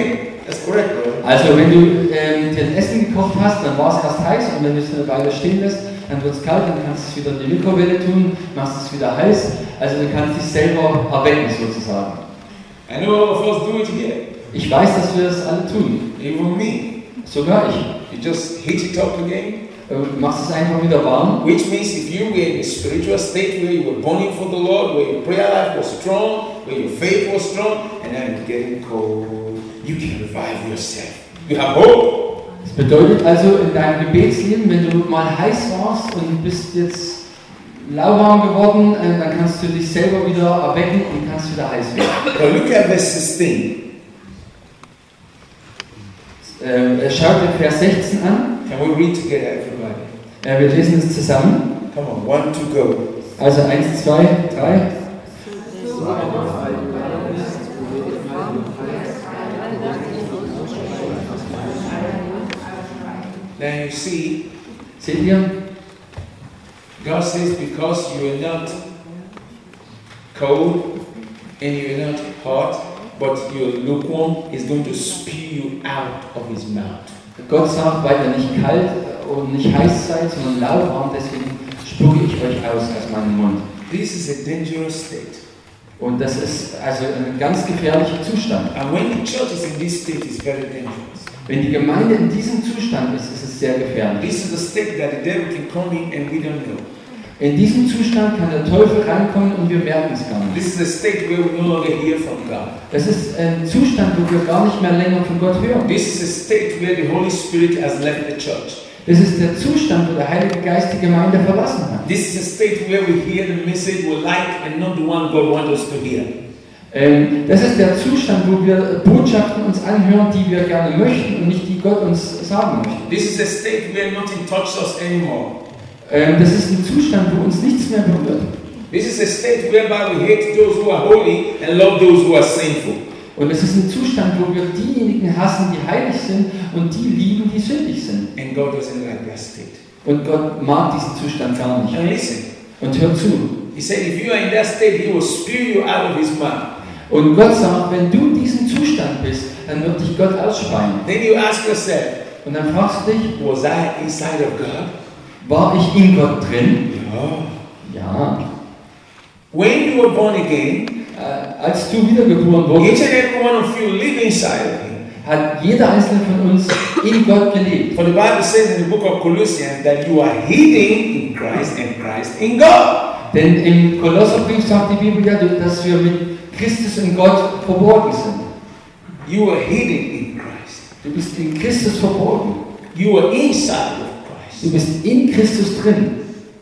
That's correct, brother. Also wenn du ähm, dir ein Essen gekocht hast, dann war es erst heiß und wenn du es eine Weile stehen lässt, dann wird es kalt, dann kannst du es wieder in die Mikrowelle tun, machst es wieder heiß. Also du kannst dich selber erwecken sozusagen. I know all of us do it here. Ich weiß, dass wir das alle tun. Even me. Sogar ich. You just heat it up again. Du machst es einfach wieder warm. Which means if you were in a spiritual state where you were burning for the Lord, where your prayer life was strong, where your faith was strong, and now it's getting cold, you can revive yourself. You have hope. Das bedeutet also in deinem Gebetsleben, wenn du mal heiß warst und bist jetzt lauwarm geworden, dann kannst du dich selber wieder erwecken und kannst wieder heiß werden. But look at verse sixteen. Äh, schaut den Vers sechzehn an. Can we read together, everybody? Äh, wir lesen es zusammen. Come on, one, two, go. Also eins, zwei, drei. Now you see, Seht ihr? God says because you are not cold and you are not hot, but you are lukewarm, He's going to spew you out of His mouth. Gott sagt, weil ihr nicht kalt und nicht heiß seid, sondern lauwarm, deswegen spucke ich euch aus aus meinem Mund. This is a dangerous state. Und das ist also ein ganz gefährlicher Zustand. And when the church is in this state, it's very dangerous. Wenn die Gemeinde in diesem Zustand ist, ist es sehr gefährlich. This is the state that the devil can come in and we don't know. In diesem Zustand kann der Teufel reinkommen und wir merken es gar nicht. This is a state where we no longer hear from God. Das ist ein Zustand, wo wir gar nicht mehr länger von Gott hören. This is a state where the Holy Spirit has left the church. Das ist der Zustand, wo der Heilige Geist die Gemeinde verlassen hat. This is a state where we hear the message we like and not the one God wants us to hear. Ähm, das ist der Zustand, wo wir Botschaften uns anhören, die wir gerne möchten und nicht die Gott uns sagen möchte. This is a state where nothing touches us anymore. Ähm, das ist ein Zustand, wo uns nichts mehr berührt. This is a state whereby we hate those who are holy and love those who are sinful. Und es ist ein Zustand, wo wir diejenigen hassen, die heilig sind und die lieben, die sündig sind. And God doesn't like that state. Und Gott mag diesen Zustand gar nicht. And listen, Und hört zu. He said if you are in that state, He will spew you out of His mouth. Und Gott sagt, wenn du in diesem Zustand bist, dann wird dich Gott ausspeien. Then you ask yourself, Und dann fragst du dich, was I inside of God? war ich in Gott drin? Yeah. Ja. When you were born again, Äh, als du wiedergeboren each wurdest, and every one of you live inside of Him. hat jeder einzelne von uns in Gott gelebt. For the Bible says in the book of Colossians that you are hidden in Christ and Christ in God. Denn im Kolosserbrief sagt die Bibel ja, dass wir mit Christus in Gott verborgen sind. You are hidden in Christ. Du bist in Christus verborgen. You are inside of Du Christ. bist in Christus drin.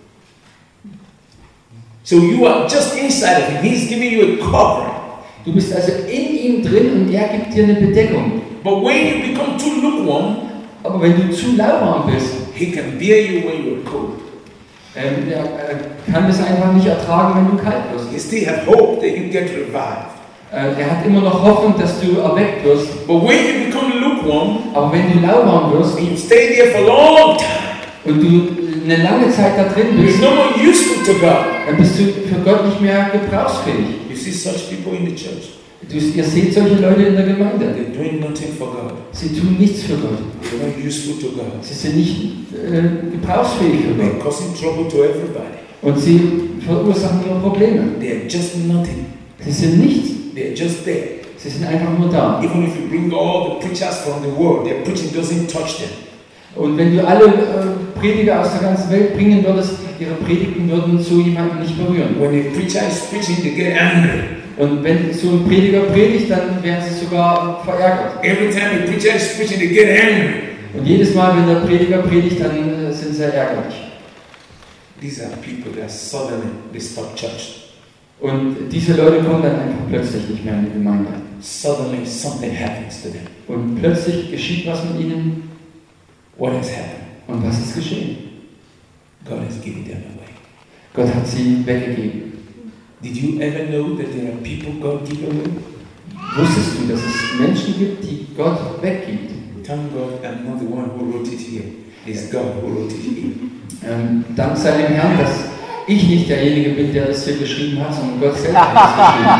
So you are just inside of Him. He's giving you a covering. Du bist also in ihm drin und er gibt dir eine Bedeckung. But when you become too lukewarm, Aber wenn du zu lauwarm bist, He can bear you when you're cold. ähm, er, er kann es einfach nicht ertragen, wenn du kalt wirst. You still have hope that you get revived. Äh, er hat immer noch Hoffnung, dass du erweckt wirst. But when you become lukewarm, Aber wenn du lauwarm wirst and you stay there for a long time, und du eine lange Zeit da drin you're bist, no more useful to God. dann bist du für Gott nicht mehr gebrauchsfähig. You see such people in the church. Du, ihr seht solche Leute in der Gemeinde. They're doing nothing for God. Sie tun nichts für Gott. They're not useful to God. Sie sind nicht äh, gebrauchsfähig für They're Gott. causing trouble to everybody. Und sie verursachen nur Probleme. They're just nothing. Sie sind nichts. They're just there. Sie sind einfach nur da. Even if you bring all the preachers from the world, their preaching doesn't touch them. Und wenn du alle äh, Prediger aus der ganzen Welt bringen würdest, ihre Predigten würden so jemanden nicht berühren. When a preacher is preaching, they get angry. Und wenn so ein Prediger predigt, dann werden sie sogar verärgert. Every time a preacher is preaching, they get angry. Und jedes Mal, wenn der Prediger predigt, dann äh, sind sie ärgerlich. These are people that suddenly they stop church. Und diese Leute kommen dann einfach plötzlich nicht mehr in die Gemeinde. Suddenly something happens to them. Und plötzlich geschieht was mit ihnen. What has happened? Und was ist geschehen? God has given them away. Gott hat sie weggegeben. Did you ever know that there are people God give away? Wusstest du, dass es Menschen gibt, die Gott weggibt? Thank God I'm not the one who wrote it here. It's God who wrote it here. Ähm, dank sei dem Herrn, dass ich nicht derjenige bin, der das hier geschrieben hat, sondern Gott selbst hat es geschrieben.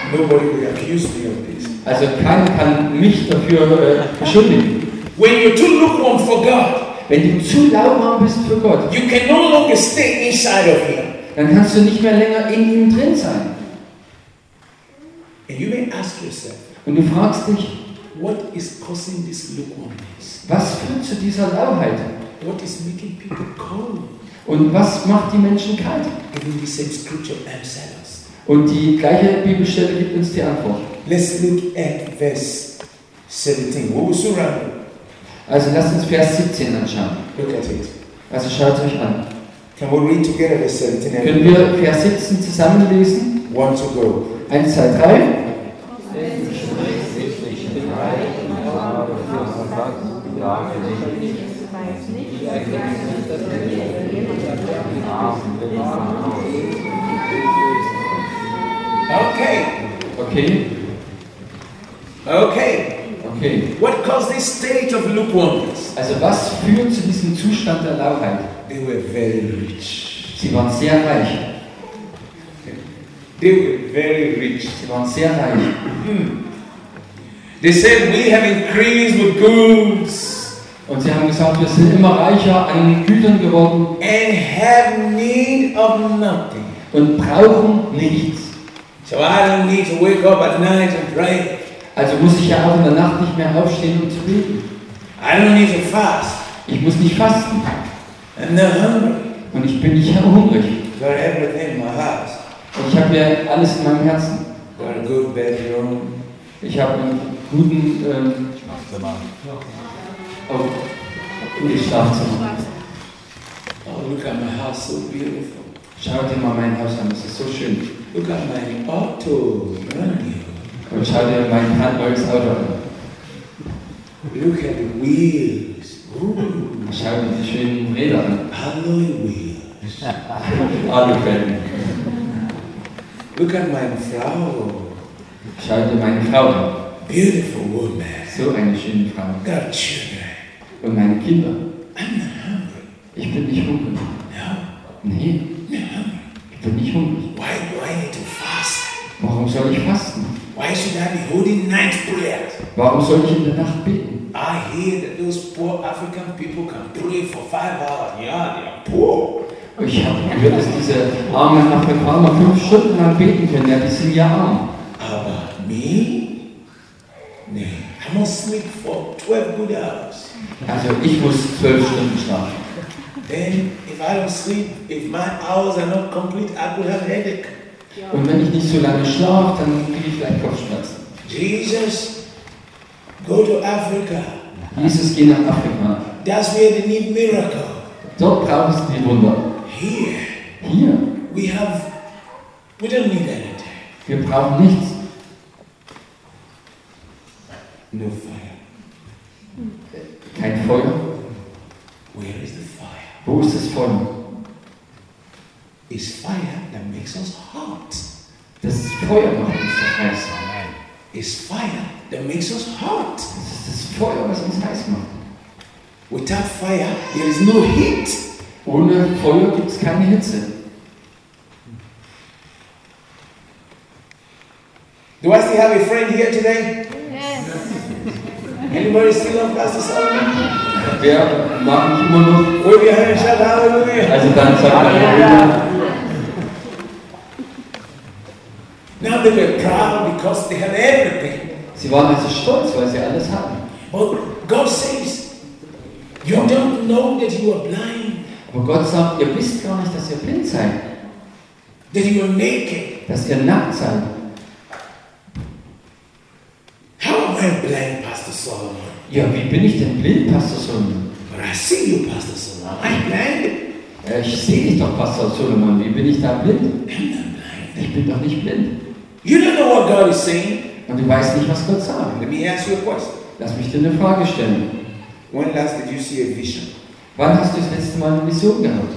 Nobody will accuse me of this. Also keiner kann mich dafür äh, beschuldigen. When you're too lukewarm for God, Wenn du zu lauwarm bist für Gott, you can no longer stay inside of Him. dann kannst du nicht mehr länger in ihm drin sein. And you may ask yourself, Und du fragst dich, what is causing this lukewarmness? was führt zu dieser Lauheit? What is making people cold? Und was macht die Menschen kalt? Even the same scripture answers us. Und die gleiche Bibelstelle gibt uns die Antwort. Let's look at verse seventeen. We will surround it. Also lasst uns Vers siebzehn anschauen. Look at it. Also schaut es euch an. Can we read together verse seventeen? Können wir Vers siebzehn zusammenlesen? One to go. eins, zwei, drei. Okay. Okay, Okay. okay. What caused this state of lukewarmness? Also was führt zu diesem Zustand der Lauheit? They were very rich. Sie waren sehr reich. They were very rich. Sie waren sehr reich. They said, we have increased with goods Und sie haben gesagt, wir sind immer reicher an Gütern geworden and have need of nothing. und brauchen nichts. So I don't need to wake up at night and pray. Also muss ich ja auch in der Nacht nicht mehr aufstehen, um zu beten. I don't need to fast. Ich muss nicht fasten. I'm not hungry. Und ich bin nicht hungrig. Got everything in my house. Und ich habe ja alles in meinem Herzen. Got a good bedroom. Ich habe einen guten ähm, oh, gutes Schlafzimmer. Oh, look at my house, so beautiful. Schau dir mal mein Haus an, das ist so schön. Look at my auto, running. Und schau dir mein neues Auto an. Look at the wheels. Ooh, Schau dir die schönen Räder an. alloy wheels. Alufelgen. Look at my flower. Schau dir meine Frau an. Beautiful woman. So eine schöne Frau. Got children. Und meine Kinder. I'm not hungry. Ich bin nicht hungrig. No, Nee, I'm not hungry. ich bin nicht hungrig. Why do I need to fast? Warum soll ich fasten? Why should I be holding night prayers? Warum soll ich in der Nacht beten? I hear that those poor African people can pray for five hours. Yeah, they are poor. Ich habe gehört, dass diese armen Afrikaner fünf Stunden lang beten können. Ja, die sind ja arm. Aber me? No. I must sleep for twelve good hours. Also ich muss zwölf Stunden schlafen. Then, if I don't sleep, if my hours are not complete, I could have a headache. Und wenn ich nicht so lange schlafe, dann kriege ich vielleicht Kopfschmerzen. Jesus, go to Africa. Jesus, geh nach Afrika. That's where they need miracle. Dort brauchst du die Wunder. Here, Hier, we have, we don't need anything. wir brauchen nichts. No fire. Kein Feuer. Where is the fire? Wo ist das Feuer? It's fire that makes us hot. Das Feuer macht uns so heiß. It's fire that makes us hot. Das ist das Feuer, was uns heiß macht. Without fire, there is no heat. Ohne Feuer gibt es keine Hitze. Do I still have a friend here today? Yes. Anybody still on Pastor Solomon? Wer mag mich immer noch? Wave your hand and shout hallelujah. Also dann sagt Halleluja. Now they were proud because they had everything. Sie waren also stolz, weil sie alles hatten. But God says, you don't know that you are blind, Aber Gott sagt, ihr wisst gar nicht, dass ihr blind seid, that you are naked. dass ihr nackt seid. How am I blind, Pastor Solomon? Ja, wie bin ich denn blind, Pastor Solomon? But I see you, Pastor Solomon. I'm blind. Ja, ich sehe dich doch, Pastor Solomon. Wie bin ich da blind? I'm not blind. Ich bin doch nicht blind. You don't know what God is saying? Und du weißt nicht, was Gott sagt. Let me ask you a question. Lass mich dir eine Frage stellen. When last did you see a vision? Wann hast du das letzte Mal eine Vision gehabt?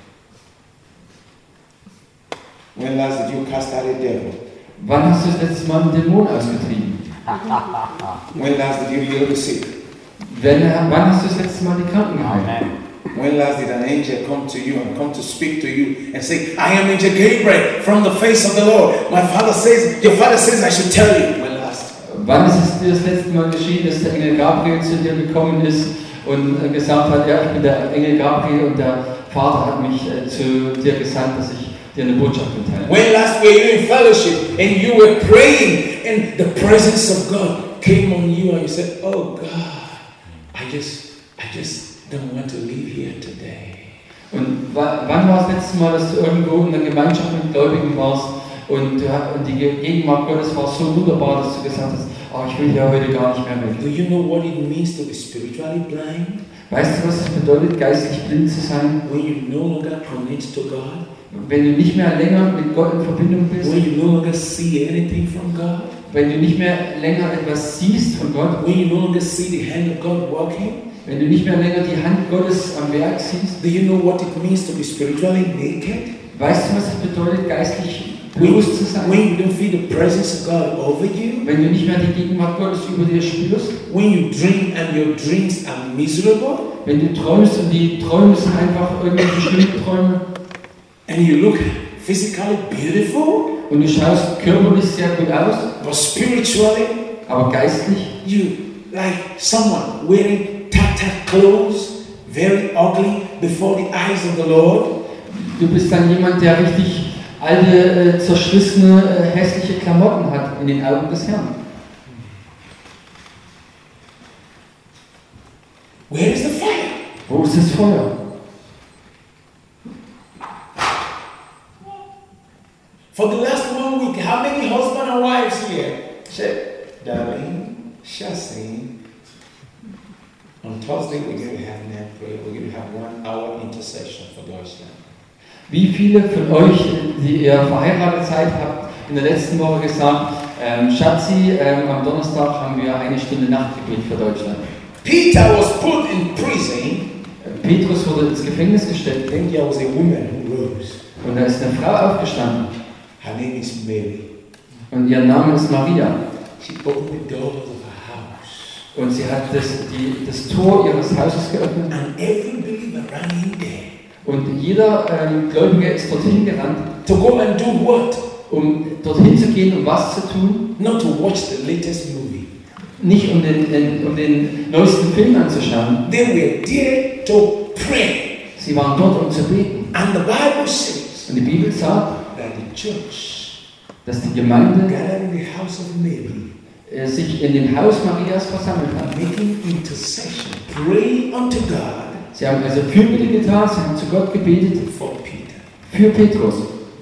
When last did you cast out a devil? Wann hast du das letzte Mal einen Dämon ausgetrieben? When last did you heal the sick? Wenn, wann hast du das letzte Mal die Kranken geheilt? When last did an angel come to you and come to speak to you and say, I am angel Gabriel from the face of the Lord. My father says, your father says I should tell you. When last? Wann ist es dir das letzte Mal geschehen, dass der Engel Gabriel zu dir gekommen ist und gesagt hat, ja, ich bin der Engel Gabriel und der Vater hat mich äh, zu dir gesandt, dass ich dir eine Botschaft mitteile? When last were you in fellowship and you were praying and the presence of God came on you and you said, oh God, I just, I just don't want to leave here today. Und wann war das letzte Mal, dass du irgendwo in der Gemeinschaft mit Gläubigen warst und, und die Gegenwart Gottes war so wunderbar, dass du gesagt hast, oh, ich will ja heute gar nicht mehr weg. Do you know what it means to be spiritually blind? Weißt du, was es bedeutet, geistlich blind zu sein? When you no longer connect to God? Wenn du nicht mehr länger mit Gott in Verbindung bist? When you no longer see anything from God? Wenn du nicht mehr länger etwas siehst von Gott? When you no longer see the hand of God working? Wenn du nicht mehr länger die Hand Gottes am Werk siehst? Do you know what it means to be spiritually naked? Weißt du, was es bedeutet, geistlich bewusst zu sein? When you don't feel the presence of God over you? Wenn du nicht mehr die Gegenwart Gottes über dir spürst? When you dream and your dreams are miserable? Wenn du träumst und die Träume sind einfach irgendwelche schlimmen Träume? And you look physically beautiful? Und du schaust körperlich sehr gut aus? But spiritually? Aber geistlich? You like someone wearing tattered clothes, very ugly before the eyes of the Lord? Du bist dann jemand, der richtig alte, äh, zerschlissene, äh, hässliche Klamotten hat in den Augen des Herrn. Where is the fire? Wo ist das Feuer? For the last one week, how many husbands and wives here said, darling, Shasin, on Thursday we're going to have night prayer. We're going to have one hour intercession for Deutschland. Wie viele von euch, die ihr verheiratet seid, habt in der letzten Woche gesagt, ähm, Schatzi, ähm, am Donnerstag haben wir eine Stunde Nachtgebet für Deutschland. Peter was put in prison. Petrus wurde ins Gefängnis gestellt. Then there was a woman who rose. Und da ist eine Frau aufgestanden. Her name is Mary. Und ihr Name ist Maria. She opened the doors of her house. Und sie hat das, die, das Tor ihres Hauses geöffnet. And every believer ran in there. Und jeder ähm, Gläubige ist dorthin gerannt. To go and do what? Um dorthin zu gehen, um was zu tun. Not to watch the latest movie. Nicht um den, den, um den neuesten Film anzuschauen. They were there to pray. Sie waren dort, um zu beten. And the Bible says Und die Bibel sagt, that the church dass die Gemeinde gathered in the house of Mary, äh, sich in dem Haus Marias versammelt hat. making intercession, praying unto God Sie haben also Fürbitte getan, sie haben zu Gott gebetet for Peter. für Petrus.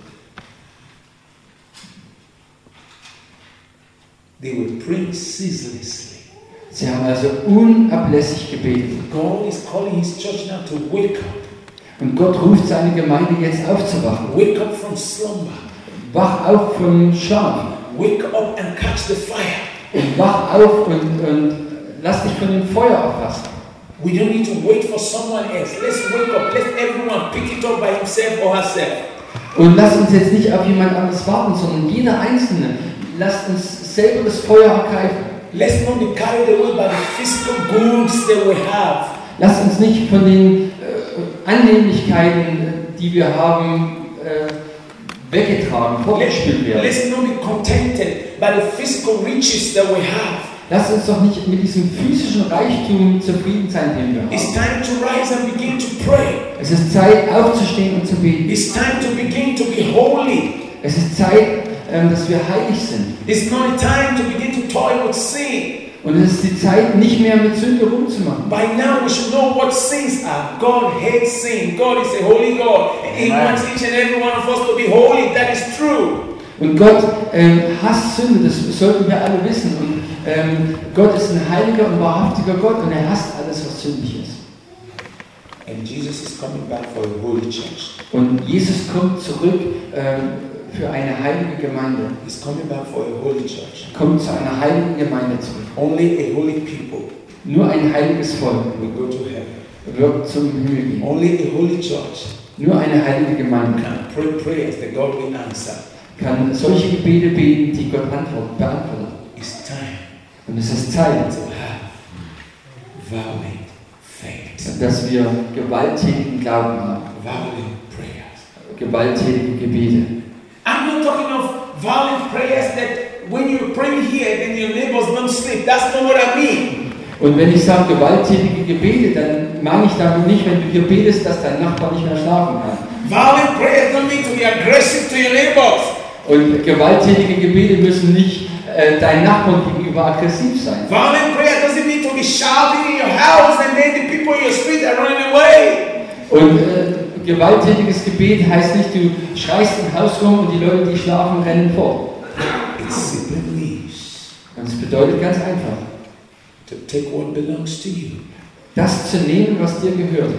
They were praying ceaselessly. Sie haben also unablässig gebetet. God is calling His church now to wake up. Und Gott ruft seine Gemeinde jetzt aufzuwachen. Wake up from slumber. Wach auf vom Schlaf. Wake up and catch the fire. Und wach auf und, und lass dich von dem Feuer auffassen. We don't need to wait for someone else. Let's wake up. Let everyone pick it up by himself or herself. Und lass uns jetzt nicht auf jemand anderes warten, sondern jeder Einzelne, lasst uns selber das Feuer ergreifen. Let's not be carried away by the physical goods that we have. Lasst uns nicht von den äh, Annehmlichkeiten, die wir haben, äh, weggetragen, fortgespielt werden. Let's not be contented by the physical riches that we have. Lasst uns doch nicht mit diesem physischen Reichtum zufrieden sein, den wir It's haben. time to rise and begin to pray. Es ist Zeit, aufzustehen und zu beten. It's time to begin to be holy. Es ist Zeit, ähm, dass wir heilig sind. It's not a time to begin to toy with sin. Und es ist die Zeit, nicht mehr mit Sünde rumzumachen. By now we should know what sins are. God hates sin. God is a holy God. And He wants each and every one of us to be holy. That is true. Und Gott ähm, hasst Sünde, das sollten wir alle wissen. Und ähm, Gott ist ein heiliger und wahrhaftiger Gott und er hasst alles, was sündig ist. And Jesus is coming back for a holy church. Und Jesus kommt zurück ähm, für eine heilige Gemeinde. He's coming back for a holy church. Kommt zu einer heiligen Gemeinde zurück. Only a holy people Nur ein heiliges Volk will go to heaven. wird zum Himmel gehen. Only a holy church Nur eine heilige Gemeinde can pray prayers that God will answer. kann solche Gebete beten, die Gott antwortet, beantwortet. It's time Und es ist Zeit, to have violent faith. dass wir gewalttätigen Glauben haben, violent prayers. gewalttätige Gebete. I'm not talking of violent prayers that when you pray here, then your neighbors don't sleep. That's not what I mean. Und wenn ich sage gewalttätige Gebete, dann meine ich damit nicht, wenn du hier betest, dass dein Nachbar nicht mehr schlafen kann. Violent prayers don't mean to be aggressive to your neighbors. Und gewalttätige Gebete müssen nicht äh, deinen Nachbarn gegenüber aggressiv sein. Violent prayer doesn't mean to be shouting in your house and then the people in your street are running away. Und äh, gewalttätiges Gebet heißt nicht, du schreist im Haus rum und die Leute, die schlafen, rennen fort. It simply means Und es bedeutet ganz einfach, to take what belongs to you das zu nehmen, was dir gehört,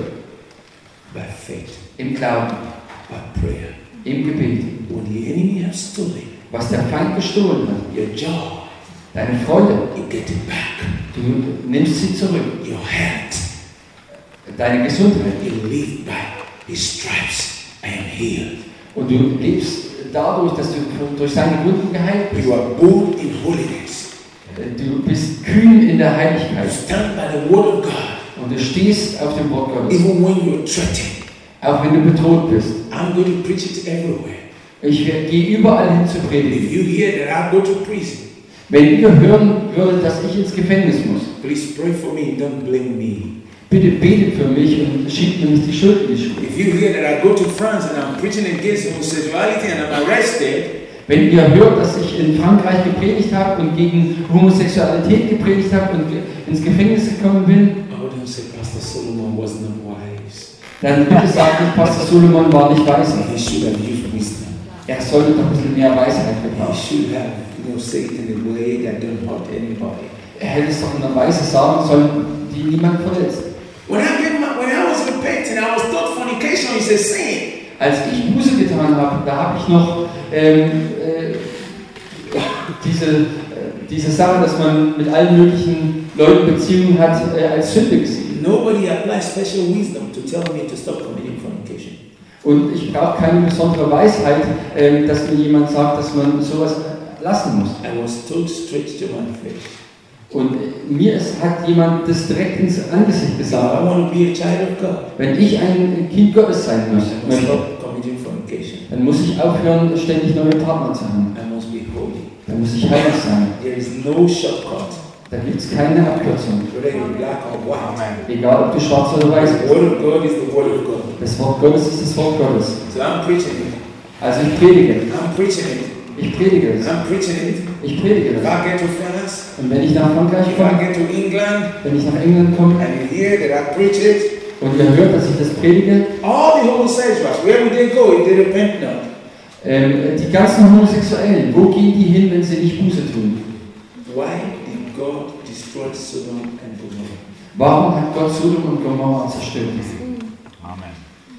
by faith, im Glauben, by prayer. im Gebet. When the enemy has stolen Was der Feind gestohlen hat, your joy, deine Freude, you get it back. du nimmst sie zurück. Your health, Deine Gesundheit. you live by his stripes. I am healed. Und du lebst dadurch, dass du durch seine Wunden geheilt bist. You are bold in holiness. Du bist kühn in der You Heiligkeit. stand by the word of God, Und du stehst auf dem Wort Gottes. even when you're threatened. Auch wenn du bedroht bist. I'm going to preach it everywhere. Ich gehe überall hin zu If predigen. you hear that I go to prison, Wenn ihr hören würdet, dass ich ins Gefängnis muss, please pray for me. Don't blame me. bitte betet für mich und schiebt mir nicht die Schuld in die Schuhe. If you hear that I go to France and I'm preaching against homosexuality and I'm arrested, Wenn ihr hört, dass ich in Frankreich gepredigt habe und gegen Homosexualität gepredigt habe und ins Gefängnis gekommen bin, I wouldn't say Pastor Solomon was not wise. dann bitte sagt nicht, Pastor Solomon war nicht weise. He should have used wisdom. Er sollte doch ein bisschen mehr Weisheit He gebrauchen. should have, you know, said it in a way that don't hurt anybody. Er hätte es doch in einer Weise sagen sollen, die niemand verletzt. When I gave my, when I was repenting, I was taught fornication is a sin. Als ich Buße getan habe, da habe ich noch ähm, äh, diese, äh, diese Sache, dass man mit allen möglichen Leuten Beziehungen hat, äh, als Sünde gesehen. Nobody applies special wisdom to tell me to stop committing fornication. Und ich brauche keine besondere Weisheit, ähm, dass mir jemand sagt, dass man sowas lassen muss. I was told straight to my face. Und mir ist, hat jemand das direkt ins Angesicht So I gesagt. want to be a child of God. Wenn ich ein Kind Gottes sein I must möchte, stop committing fornication. dann muss ich aufhören, ständig neue Partner zu haben. I must be holy. Dann muss ich heilig sein. There is no shortcut, Da gibt es keine Abkürzung. whether you're black or white. Egal, ob du schwarz oder weiß The bist. word of God is the word of God. Das Wort Gottes ist das Wort Gottes. So I'm preaching it. Also ich predige. I'm preaching it. Ich predige es. I'm preaching it. Ich predige If es. I get to France, Und wenn ich nach Frankreich if I komme, get to England, wenn ich nach England komme and you hear that I preach it, und ihr hört, dass ich das predige, all the homosexuals, where would they go if they repent not? ähm, die ganzen Homosexuellen, wo gehen die hin, wenn sie nicht Buße tun? Why did God destroy Sodom and Gomorrah? Warum hat Gott Sodom und Gomorrha zerstört? Amen.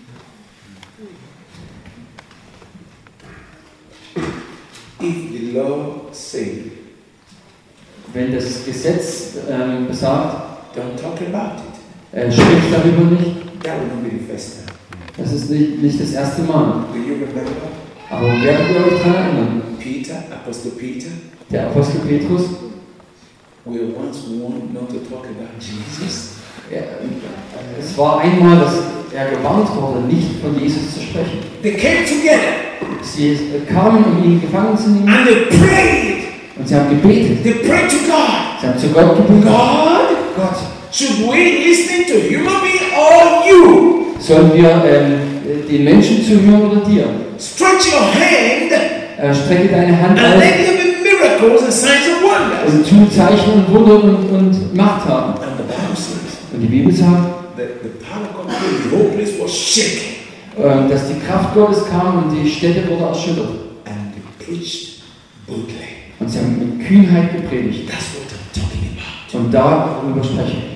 If the law said, Wenn das Gesetz ähm, besagt, don't talk about it, äh, spricht darüber nicht, that would not be the first time. das ist nicht, nicht das erste Mal. Do you remember Aber werdet ihr euch daran erinnern? Peter, Apostle Peter, Der Apostel Petrus, we were once warned not to talk about Jesus? er, es war einmal, dass er gewarnt wurde, nicht von Jesus zu sprechen. They came together Sie kamen, um ihn gefangen zu nehmen, and they prayed. und sie haben gebetet. They prayed to God. Sie haben zu Gott gebetet. God, Gott, should we listen to human being or you? sollen wir ähm, den Menschen zuhören oder dir? Stretch your hand Äh, strecke deine Hand and aus let there be miracles and signs and wonders. und tu Zeichen und Wunder und, und Macht haben. And the Bible says Und die Bibel sagt, that the power of God, the whole place was shaken. äh, dass die Kraft Gottes kam und die Städte wurde erschüttert. And they preached boldly. Und sie haben mit Kühnheit gepredigt. That's what I'm talking about. Und darüber spreche ich.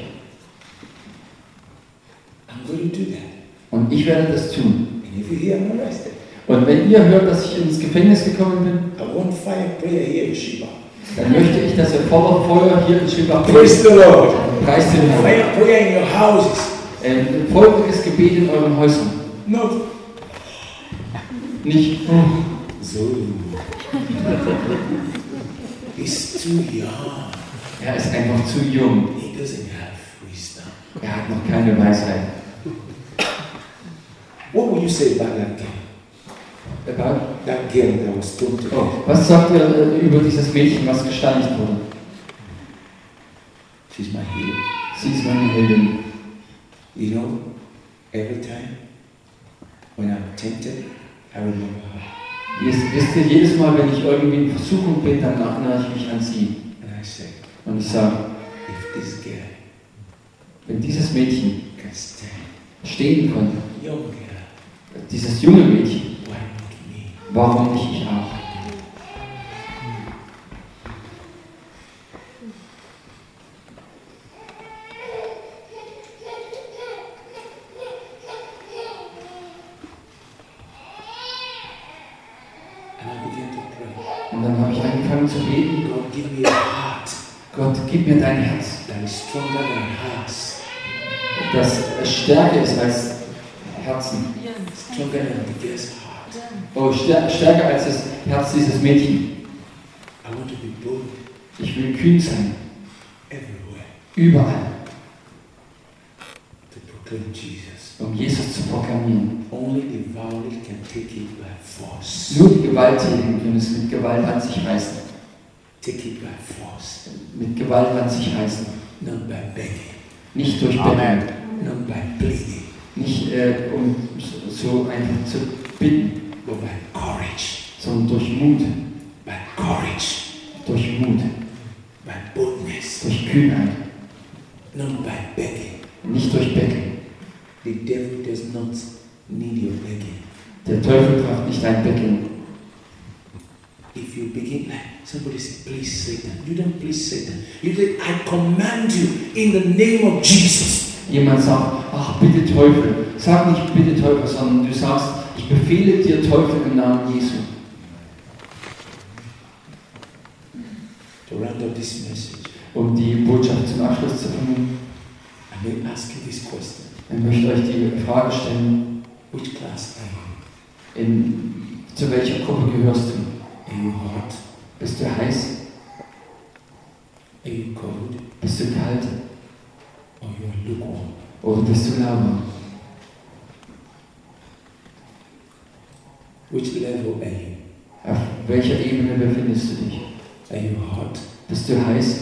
I'm going to do that. Und ich werde das tun. And if you hear I'm arrested, Und wenn ihr hört, dass ich ins Gefängnis gekommen bin, I want fire prayer here in Shiva. dann möchte ich, dass ihr voller Feuer hier in Schwibach Praise the Lord. Preist den Herrn. Fire prayer in your houses. Ein feuriges Gebet in euren Häusern. Not Nicht, so. He's too young. er ist einfach zu jung. He doesn't have wisdom. Er hat noch keine Weisheit. What would you say about that girl? About? That girl that was stoned to death. Oh, was sagt ihr äh, über dieses Mädchen, was gesteinigt wurde? She's my hero. Sie ist meine Heldin. You know, every time when I'm tempted, I remember her. Wisst, wisst ihr, jedes Mal, wenn ich irgendwie in Versuchung bin, dann erinnere ich mich an sie. And I say, Und ich sage, if this girl wenn dieses Mädchen can stand, stehen konnte, young girl, dieses junge Mädchen, why not me? warum nicht ich auch? And I began to pray. Und dann habe ich angefangen zu beten. God, give me a heart Gott, gib mir dein Herz, that is stronger than hearts, das stärker ist als Herzen. stronger than the girl's heart. Oh, stär stärker als das Herz dieses Mädchen. I want to be bold Ich will kühn sein, everywhere überall, to proclaim Jesus. um Jesus zu proklamieren. Only the violent can take it by force. Nur die Gewalttätigen können es mit Gewalt an sich reißen. Take it by force, Mit Gewalt an sich reißen. not by begging, Nicht durch Amen. Bitten, not by pleading, nicht äh, um so so einfach zu bitten, but by courage, sondern durch Mut, by courage, durch Mut, by boldness, durch Kühnheit, not by begging. nicht durch Becken. The devil does not need your begging. Der Teufel braucht nicht dein Becken. If you begin like somebody say, please Satan, you don't please Satan. You say, I command you in the name of Jesus. Jemand sagt, ach bitte Teufel, sag nicht bitte Teufel, sondern du sagst, ich befehle dir Teufel im Namen Jesu. To round up this message, Um die Botschaft zum Abschluss zu bringen, I may ask you this question. ich möchte euch die Frage stellen, Which class are in, zu welcher Gruppe gehörst du? you? Are you hot? Bist du heiß? Are you cold? Bist du kalt? Or you are lukewarm? Oder bist du lauwarm? Which level are you? Auf welcher Ebene befindest du dich? Are you hot? Bist du heiß?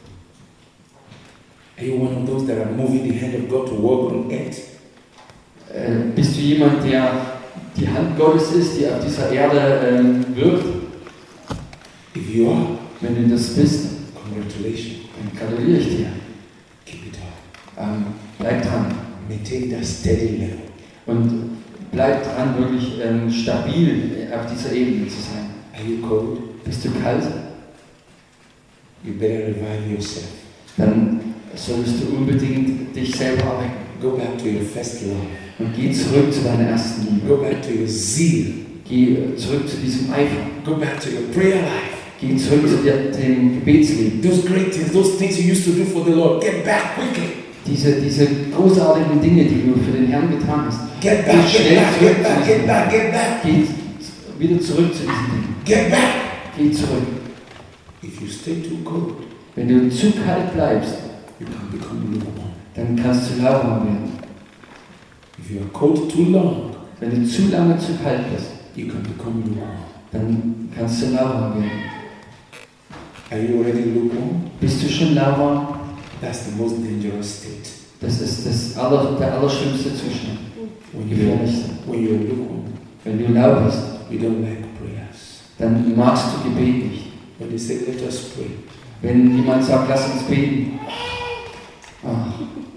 Are you one of those that are moving the hand of God to work on earth? Äh, bist du jemand, der die Hand Gottes ist, die auf dieser Erde ähm, wirkt? If you are, Wenn du das bist, congratulations. dann gratuliere ich dir. Keep it up. Ähm, bleib dran. Maintain that steady level. Und bleib dran, wirklich ähm, stabil auf dieser Ebene zu sein. Are you cold? Bist du kalt? You better revive yourself. Dann solltest du unbedingt dich selber erwecken. Go back to your first love. Und geh zurück zu deiner ersten Liebe. Go back to your zeal. Geh zurück zu diesem Eifer. Go back to your prayer life. Geh zurück zu der, dem Gebetsleben. Those great things, those things you used to do for the Lord. Get back quickly. Diese, diese großartigen Dinge, die du für den Herrn getan hast. Get Geh back, schnell get back, zurück get zu back, diesen get back, get back. Geh wieder zurück zu diesen Dingen. Get back. Geh zurück. If you stay too cold, Wenn du zu kalt bleibst, you can become lukewarm. dann kannst du lauwarm werden. If you are cold too long, Wenn du zu lange zu kalt bist, you can become lukewarm. dann kannst du lauwarm werden. Are you already lukewarm? Bist du schon lauwarm? That's the most dangerous state. Das ist das aller, der allerschlimmste Zustand. When you're, Gefährlichste. when you're lukewarm, Wenn du lau bist, you don't like prayers. dann magst du Gebet nicht. When they say, let us pray, Wenn jemand sagt, lass uns beten, ach,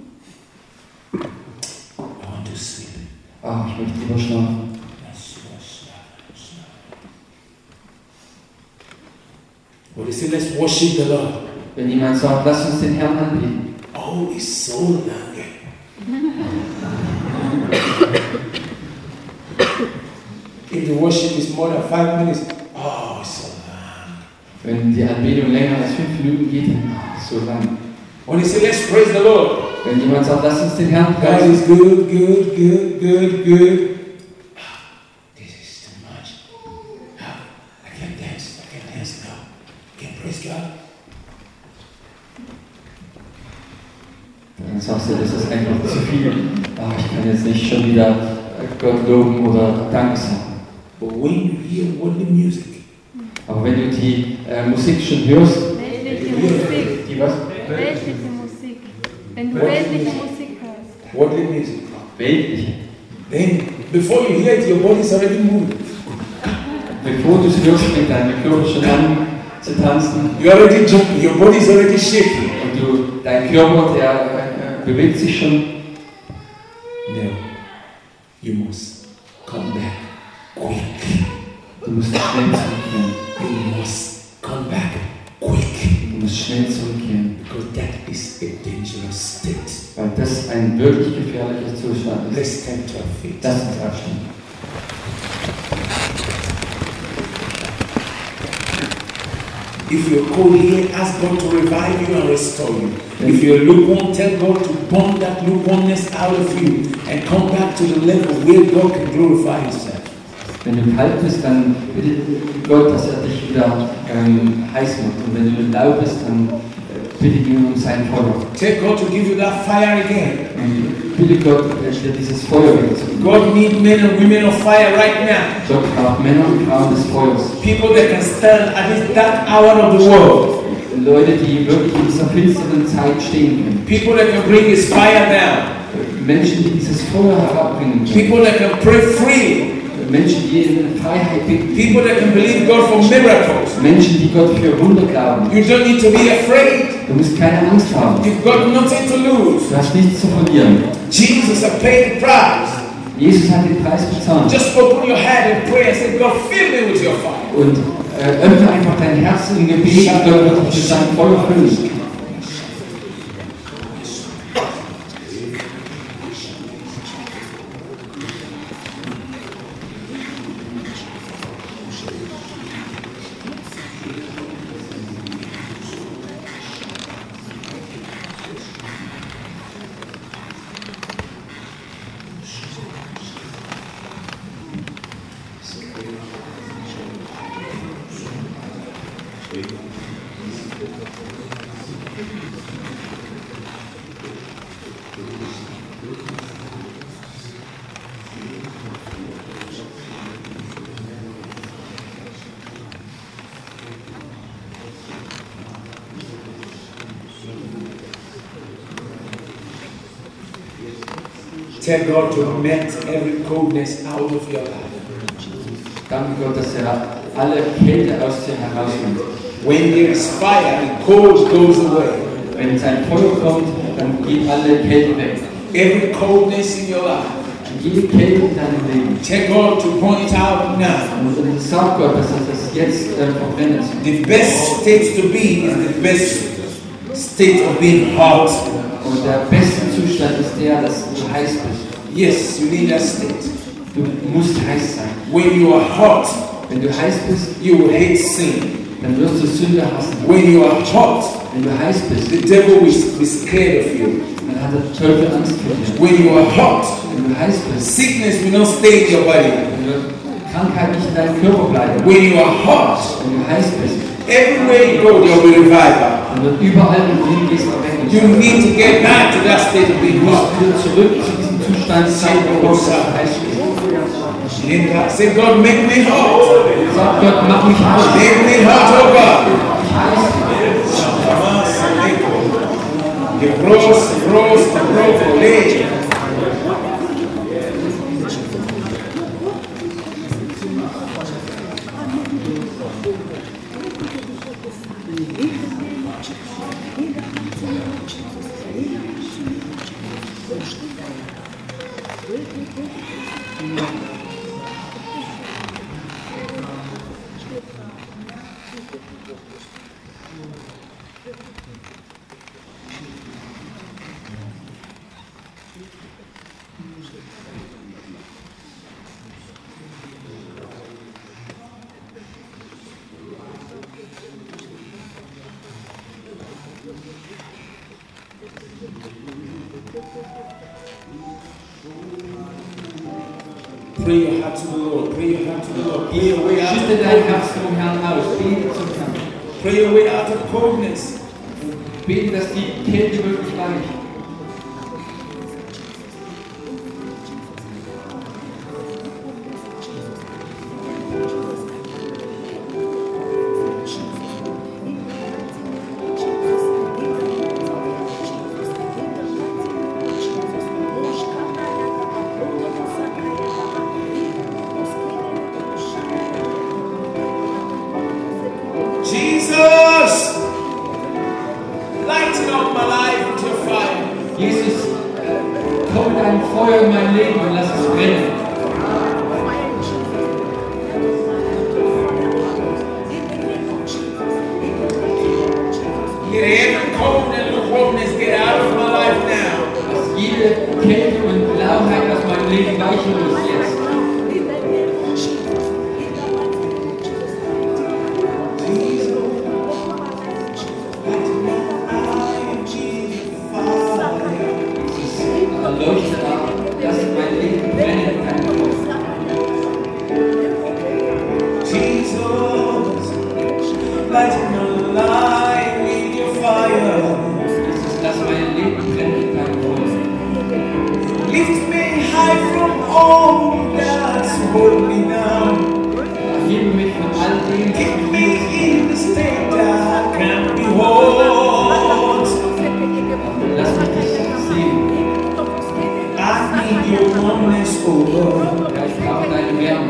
I want to sleep. ach, ich möchte lieber schlafen. When they say, let's worship the Lord, Wenn jemand sagt, lass uns den Herrn anbeten, oh, it's so long. If the worship is more than five minutes, oh, it's so long. wenn die Anbetung länger als fünf Minuten geht, dann ach, so lang. When they say, let's praise the Lord, Wenn jemand sagt, lass uns den Herrn God preisen, is good, good, good, good, good. This is too much. I can't dance. I can't dance now. Can't praise God. dann sagst du, das ist viel, ach, ich kann jetzt nicht schon wieder Gott loben oder Dank sagen. But when you hear worldly music, Aber wenn du die äh, Musik schon hörst, Weltliche Musik. die was? Weltliche Musik. Wenn du weltliche Musik hörst. worldly music, Weltliche. then before you hear it, your body is already moving. Bevor du es hörst, fängt dein Körper schon an zu tanzen You're already jumping, your body is already shaking. und du, dein Körper, der äh, bewegt sich schon. No, you must come back quick. Du musst schnell zurückkehren. You must come back quick. Du musst schnell zurückkehren, Because that is a dangerous state. weil das ein wirklich gefährlicher Zustand ist. Let's stand to our feet. Lass uns aufstehen. If you're cold here, ask God to revive you and restore you. If you're lukewarm, tell God to burn that lukewarmness out of you and come back to the level where God can glorify Himself. Wenn du kalt bist, dann bitte Gott, dass er dich wieder ähm, heiß macht. Und wenn du lau bist, dann äh, bitte ihn um sein Feuer. Tell God to give you that fire again. Und bitte Gott, äh, dir dieses Feuer wieder zu geben. God needs men and women of fire right now. Gott braucht Männer und Frauen des Feuers. People that can stand at this dark hour of the world. Leute, die wirklich in dieser finsteren Zeit stehen können. People that can bring His fire down. Menschen, die dieses Feuer herabbringen können. People that can pray free. Menschen, die in Freiheit bitten. People that can believe God for miracles. Menschen, die Gott für Wunder glauben. You don't need to be afraid. Du musst keine Angst haben. You've got nothing to lose. Du hast nichts zu verlieren. Jesus has paid the price. Jesus hat den Preis bezahlt. Just open your heart and pray and say, God, fill me with your fire. Und äh, öffne einfach dein Herz im Gebet und Gott wird dich mit seinem Feuer füllen. Tell God to melt every coldness out of your life. Danke Gott, dass er alle Kälte aus dir herausnimmt. When there is fire, the cold goes away. Wenn sein Feuer kommt, dann geht alle Kälte weg. Every coldness in your life. Jede Kälte in deinem Leben. Tell God to point it out now. Und, und sag Gott, dass er das jetzt äh, verbrennt. The best state to be is the best state of being hot. Und der beste Zustand ist der, dass du heiß bist. Yes, you need that state. Du musst heiß sein. When you are hot, Wenn du heiß bist, you will hate sin. dann wirst du Sünde hassen. When you are hot, Wenn du heiß bist, the devil will be scared of you. dann hat der Teufel Angst vor dir. When you are hot, Wenn du heiß bist, sickness will not stay in your body. dann wird Krankheit nicht in deinem Körper bleiben. When you are hot, Wenn du heiß bist, everywhere you go, there will be revival. dann wird überall, wo du hingehst, Erweckung You sein. need to get back to that state of being Du musst hot. wieder zurück zu diesem Zustand sein, wo du heiß bist. In God, say, God, make me hot. Sag Gott, mach mich heiß. Make me hot, oh God. Mach mich heiß. Que bros, bros, bros, lei. Pray your heart to the Lord. Pray your heart to the Lord. Pray your way out Schütte of dein Herz coldness. zum Herrn aus. Bete zum Herrn. Pray your way out of coldness. Bete, dass die Kälte wirklich weicht. Feuer in mein Leben und lass es brennen. Let every cold and lukewarmness get out of my life now. Lass jede Kälte und Lauheit aus meinem Leben weichen muss jetzt. Leuchte ab, lass mein Leben brennen in deinem Feuer. Jesus, light my life with your fire. Jesus, lass mein Leben brennen in deinem Feuer. Lift me high from all that's holding me down. Erhebe mich von all dem, was Keep mich me in the state that I can behold. lass mich dich sehen. I need your warmness, oh Lord. Ja, ich brauche deine Wärme.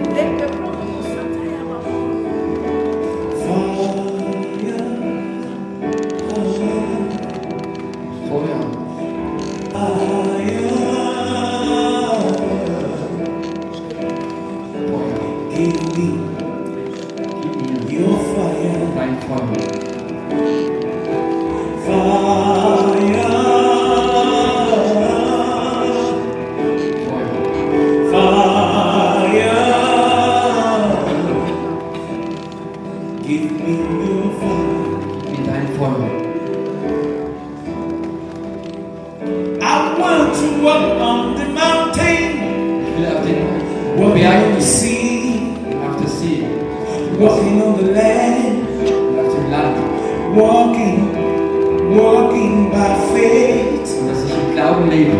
Feuer. Give me Gib mir your fire, dein Feuer. fire, Feuer. fire. Give me your fire. Gib mir dein Feuer. I want to walk on the mountain, Ich will auf den walking Berg on the gehen, sea, auf der See, walking on the land, auf dem Land. walking, walking by faith. Und dass ich im Glauben lebe.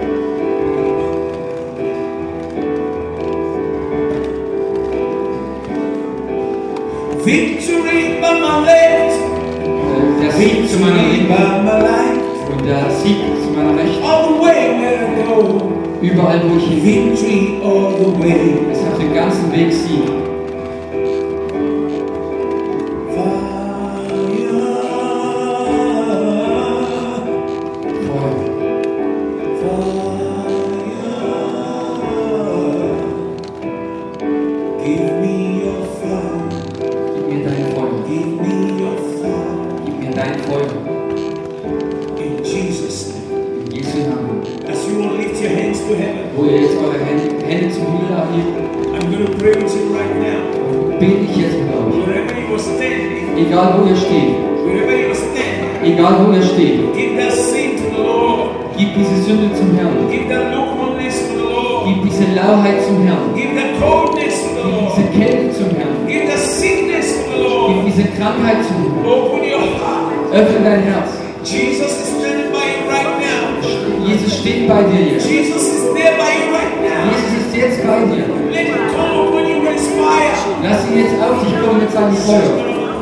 Victory by my left, Äh, Der Sieg zu meiner victory Linken by my right. und der Sieg zu meiner Rechten. All the way where I go, Überall, wo ich hin will, victory all the way. ist auf dem ganzen Weg Sieg. Fire, Feuer. fire. Give me your fire, Gib mir dein Feuer. give me your fire. Gib mir dein Feuer. In Jesus' name. In Jesu Namen. As you will lift your hands to heaven, Wo ihr jetzt eure Hände, Hände zum Himmel erhebt, I'm going to pray with you right now. bete ich jetzt mit euch. Wherever you are standing, Egal wo ihr steht, wherever you are standing, egal wo ihr steht, give that sin to the Lord. gib diese Sünde zum Herrn. Give that lukewarmness to the Lord. Gib diese Lauheit zum Herrn. Give that coldness to the Gib Lord. diese Kälte zum Herrn. Give that sickness to the Gib Lord. diese Krankheit zum Herrn. Open your heart. Öffne dein Herz. Jesus is standing by you right now. Jesus steht bei dir jetzt. Jesus is there by you right now. Jesus ist jetzt bei dir. Let him come upon you with his fire. Lass ihn jetzt auf dich kommen mit seinem Feuer.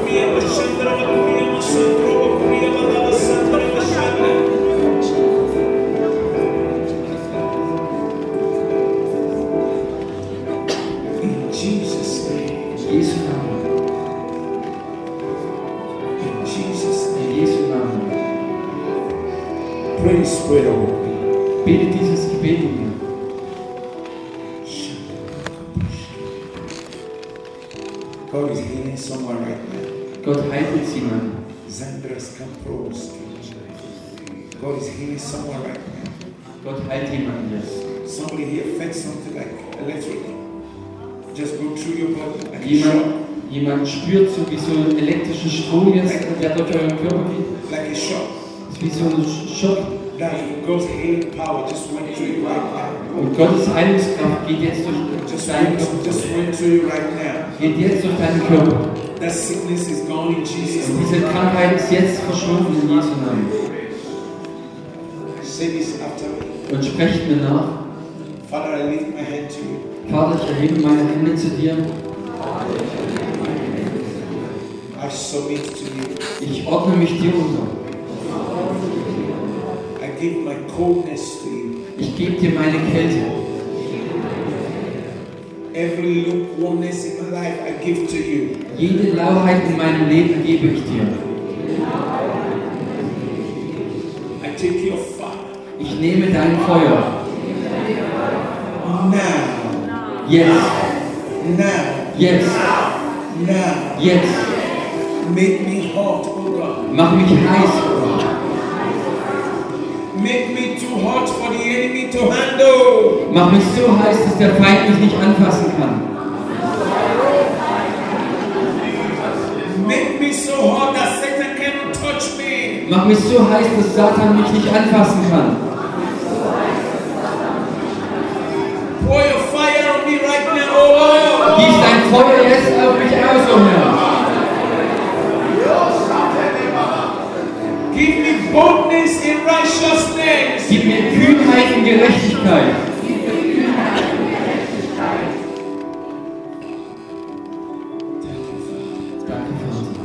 In Jesus' name. In Jesu Namen. In Jesus' name. In Jesu Namen. Pray this prayer with me. Bete dieses Gebet mit mir. God is healing someone right now. Gott heilt jetzt jemanden. Zandras Kampros. God is healing someone right now. Gott heilt jemanden jetzt. Somebody here felt something like electric. Just go through your body like a Jemand, shock. jemand spürt so wie so einen elektrischen Strom jetzt, der durch euren Körper geht. Like a shock. Das ist wie so ein Schock. That God's healing power just went through you right now. Und Gottes Heilungskraft geht jetzt durch Just deinen went, Körper. just went through you right now. Geht jetzt durch deinen Körper. That sickness is gone in Jesus' Und name. diese Krankheit ist jetzt verschwunden in Jesu Namen. Say this after me. Und sprecht mir nach. Father, I lift my hand to you. Vater, ich erhebe meine Hände zu dir. I submit to you. Ich ordne mich dir unter. I give my coldness to you. Ich gebe dir meine Kälte. Every lukewarmness in my life, I give to you. Jede Lauheit in meinem Leben gebe ich dir. I take your fire. Ich nehme dein Feuer. Now. Jetzt. Now. Jetzt. Now. Jetzt. Make me hot, oh God. Mach mich heiß, oh Gott. Make me too hot for the enemy to handle. Mach mich so heiß, dass der Feind mich nicht anfassen kann. Make me so hot that Satan cannot touch me. Mach mich so heiß, dass Satan mich nicht anfassen kann. Pour your fire on me right now, oh Gieß dein Feuer jetzt auf mich aus, oh Herr. Give me boldness in righteousness. Gib mir Kühnheit und Gerechtigkeit. Danke, Vater.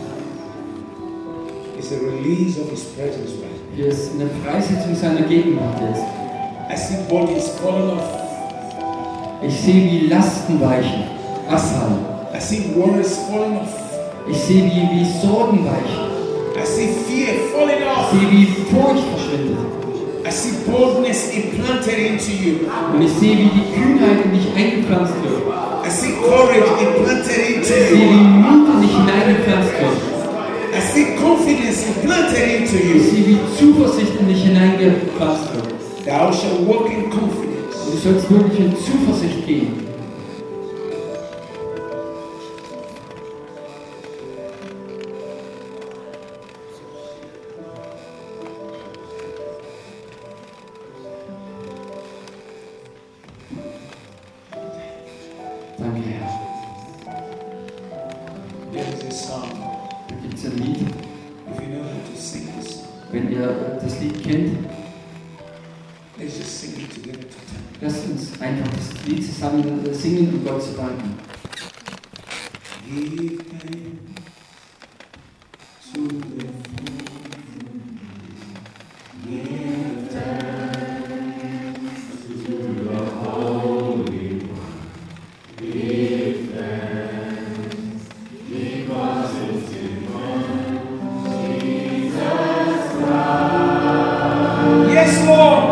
It's a release of His presence right now. Hier ist eine Freisetzung seiner Gegenwart jetzt. I see bodies falling off. Ich sehe, wie Lasten weichen, abfallen. I see worries falling off. Ich sehe, wie, wie Sorgen weichen. I see fear falling Ich off. sehe, wie Furcht verschwindet. I see boldness implanted into you. Und ich sehe, wie die Kühnheit in dich eingepflanzt wird. I see courage implanted Ich into sehe, you. wie Mut in dich hineingepflanzt wird. I see confidence implanted into Ich you. sehe, wie Zuversicht in dich hineingepflanzt wird. Thou shalt walk in confidence. Und du sollst wirklich in Zuversicht gehen. Danke, Herr. There is a song. Da gibt es ein Lied. If you know how to sing this song, Wenn ihr das Lied kennt, let's just sing it together to time. lasst uns einfach das Lied zusammen singen, um Gott zu danken. Give thanks to the Give thanks to the Holy One. Give thanks because it's in Jesus Christ. Yes, Lord.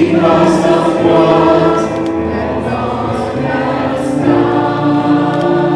Because of what the Lord has done.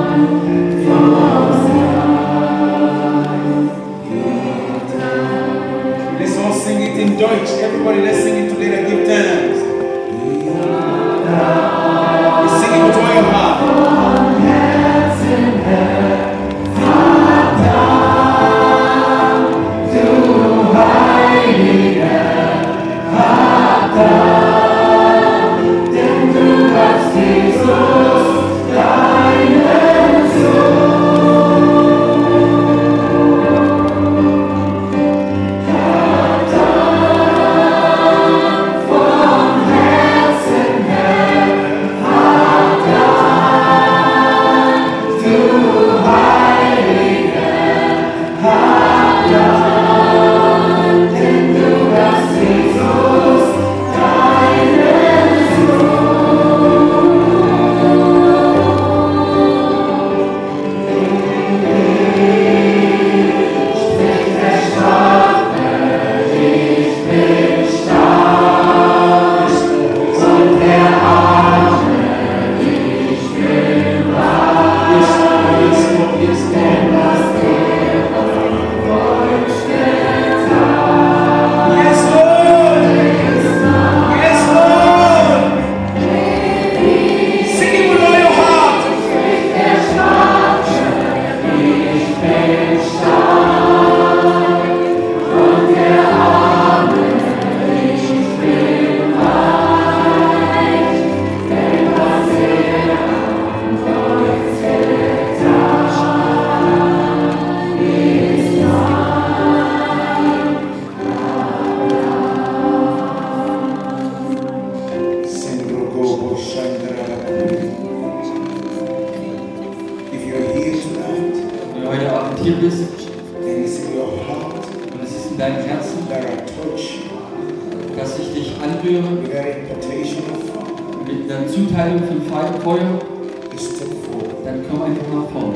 hier bist and it's in your heart und es ist in deinem Herzen, that I touch dass ich dich anrühre with that impartation of fire, mit einer Zuteilung von Fe- Feuer, you step forward. dann komm einfach nach vorne.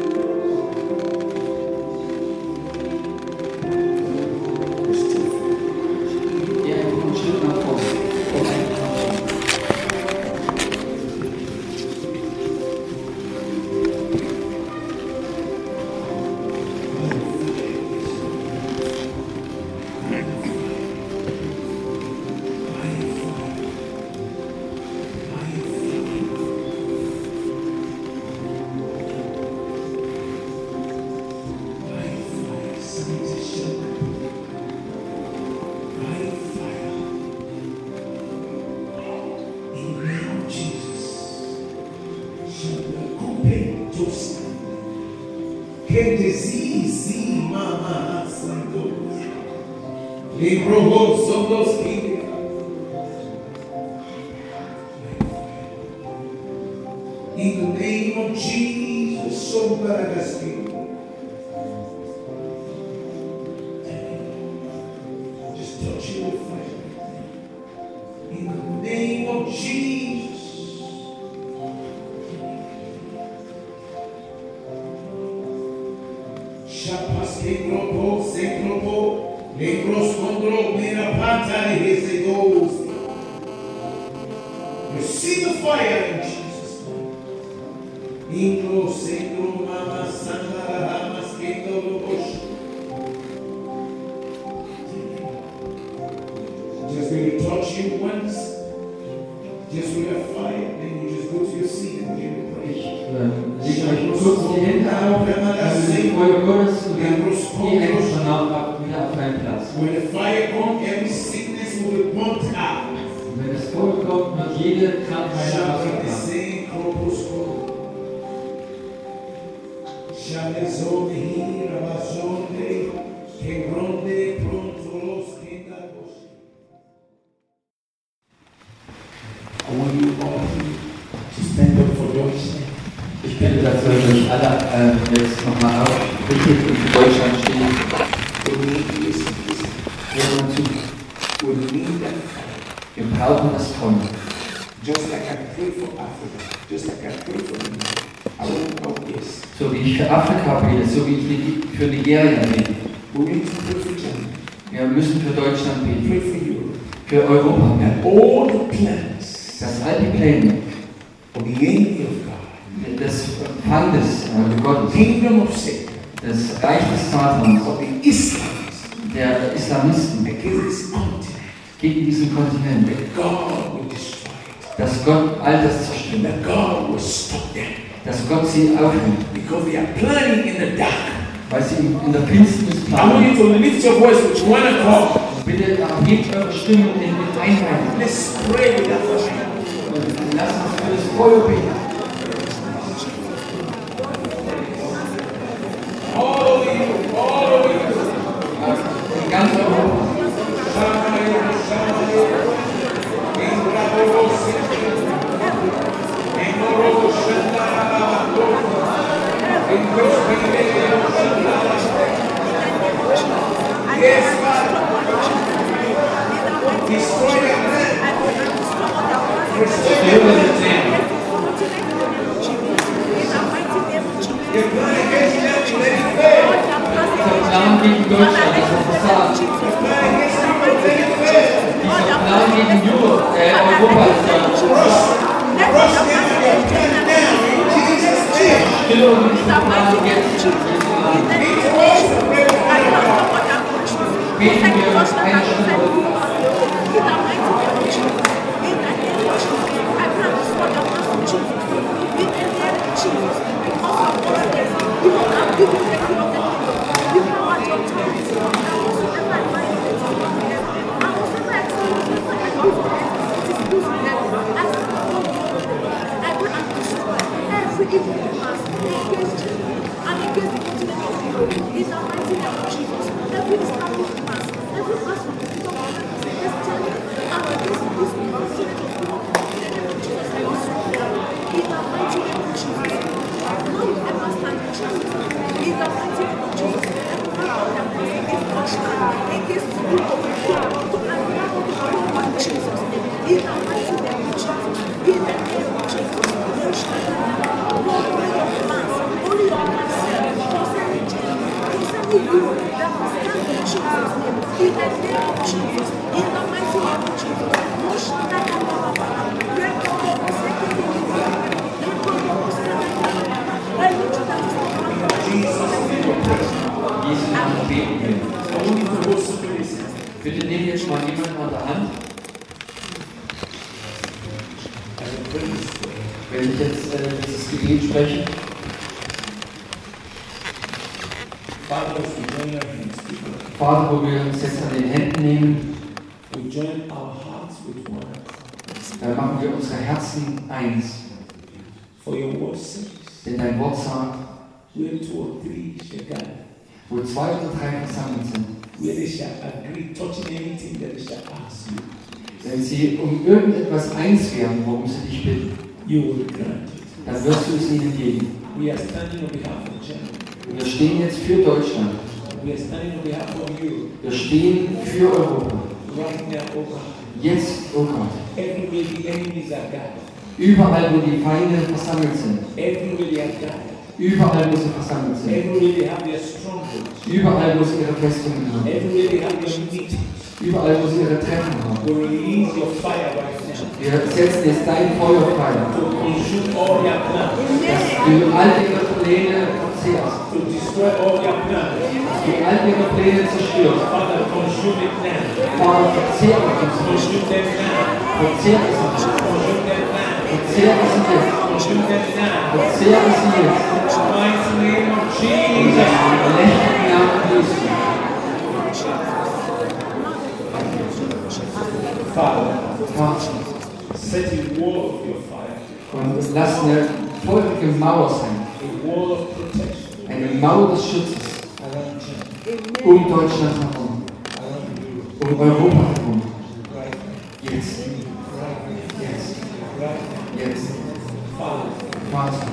You step forward. Geh einfach einen Schritt nach vorne. Komm einfach nach vorne. Que disease, mama, santo. Libro son los que in the name of Jesus, so Baragasti. Just touch you with fire. In the name of Jesus. Chapas que cropo, se cropo, negros condro, mera pata, ese dos. Receive the fire in Jesus' name. Ingro, sengro, mama, sangara, hamas, kendo, lobosh. Just going to touch you once, just with a fire, then you just go to your seat and begin to pray. Ich äh, lege euch kurz die Hände auf, äh, Feuer Gottes und dann geh einfach danach wieder auf deinen Platz. When the fire comes, every sickness will be pumped out. Und wenn das Feuer kommt, wird jede Krankheit Shall the abgebracht. same corpuscle. Shall the zone here, Rabazonde, que gronde pronto los quedamos. I want you all to stand up for Deutschland. Ich bitte, dass ihr euch alle äh, jetzt nochmal aufrichtet und für Deutschland steht. We need this, this. Hört mal zu. We need that fire. Wir brauchen das Feuer. Just like I pray for Africa, just like I pray for India. I want to know this. So wie ich für Afrika bete, so wie ich für Nigeria bete. We need to pray for China, Wir müssen für Deutschland beten, pray for Europe, für Europa. and all the plans Dass all die Pläne of the enemy of God, des Feindes äh, Gottes, kingdom of Satan, des Reich des Satans, of the Islamists, der Islamisten against this continent, gegen diesen Kontinent, that God will destroy it, dass Gott all das zerstört, that God will stop them, dass Gott sie aufhält, because they are planning in the dark. weil sie in der Finsternis I want planen. you to lift your voice with one accord. Bitte erhebt eure Stimme in den Einheit Let's pray with that fire. und lasst uns für das Feuer beten. All over you, all over you. In ganz Europa. Yes, Father. Destroy their plan. Restore their plan. Your plan against them, let it fail. Dieser Plan gegen Deutschland, das ist versagt. Your plan against people, let it fail. Dieser Plan gegen Europe, äh, Europa ist versagt. Rush them and your plan down in Jesus' name. Stillung dieser Plan jetzt. in Jesu Namen. Each of us will pray with one accord. Beten wir uns eine Stimme. In Bitte nehmen jetzt mal jemanden an der Hand. Wenn ich jetzt äh, dieses Gebet spreche. Vater, wo wir uns jetzt an den Händen nehmen, dann machen wir unsere Herzen eins. Denn dein Wort sagt, wo zwei oder drei versammelt sind, wenn sie um irgendetwas eins werden, worum sie dich bitten, dann wirst du es ihnen geben. Wir stehen jetzt für Deutschland. Wir stehen für Europa. Jetzt, oh Gott. Überall, wo die Feinde versammelt sind. Überall, wo sie versammelt sind. Überall, wo sie ihre Festungen haben. Überall, wo sie ihre Treffen haben. Wir setzen jetzt dein Feuer frei, dass du all ihre Pläne verzehrst. Dass du all ihre Pläne zerstörst. Vater, verzehr es uns. Verzehr es uns. Verzehr es jetzt. Verzehr es jetzt. In der mächtigen Namen Jesu. Father, Vater, set a wall of your fire, und lass eine feurige Mauer sein. a wall of protection Eine Mauer des Schutzes around Germany, um Deutschland herum. around Europe, Um Europa herum. right now, Jetzt. right now, Jetzt. right now. Jetzt. Father, Vater.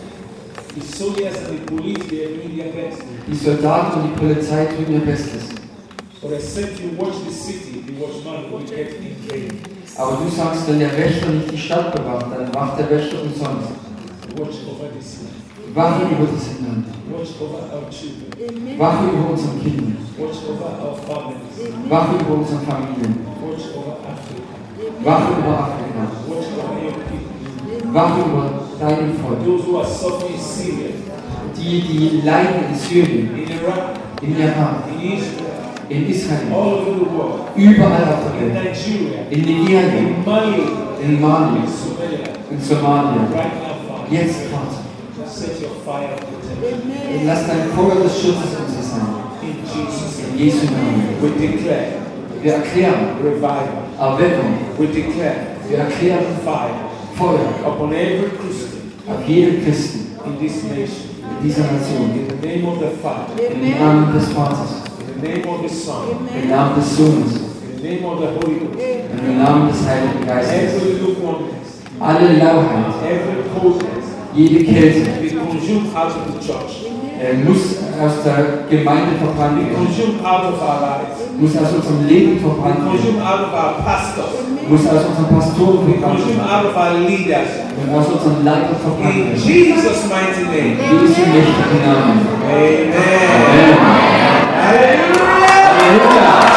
the soldiers and the police, they are doing their best. Die Soldaten und die Polizei tun ihr Bestes. But except you watch the city, the watchman will get in vain. Aber du sagst, wenn der Wächter nicht die Stadt bewacht, dann wacht der Wächter umsonst. Watch over this land. Wache über das Land. Watch over our children. Wache über unsere Kinder. Watch over our families. Wache über unsere Familien. Watch over Africa. Wache über Afrika. Watch over your people. Wache über dein Volk. Those who are suffering in Syria, Die, die leiden in Syrien, in Iraq, in Iran, in Israel, in Israel, all over the world, überall auf der in Welt. Nigeria, In Nigeria, in Mali, in Mali, in Somalia. in Somalia. Right now, Father, Jetzt, Vater. set your fire of protection. Und lass dein Feuer des Schutzes in sie sein. In Jesus' In name, Jesu Namen. we declare Wir erklären revival. Erweckung. We declare Wir erklären fire Feuer upon every Christian auf jeden Christen in this nation. in dieser Nation. In the name of the Father, Im Namen des Vaters, in the name of the Son, im Namen des Sohnes, in the name of the Holy Ghost. im Namen des Heiligen Geistes. Every lukewarmness, Alle Lauheit, every coldness, jede Kälte be consumed out of the church, äh, muss aus der Gemeinde verbrannt be werden, consumed out of our lives, muss aus unserem Leben be verbrannt werden, consumed out of our pastors, muss aus unseren Pastoren be verbrannt consumed werden out of our leaders. und aus unseren Leitern verbrannt In werden. Jesus' mighty name. Jesu mächtigen Namen. Amen. Amen. Hallelujah. Halleluja.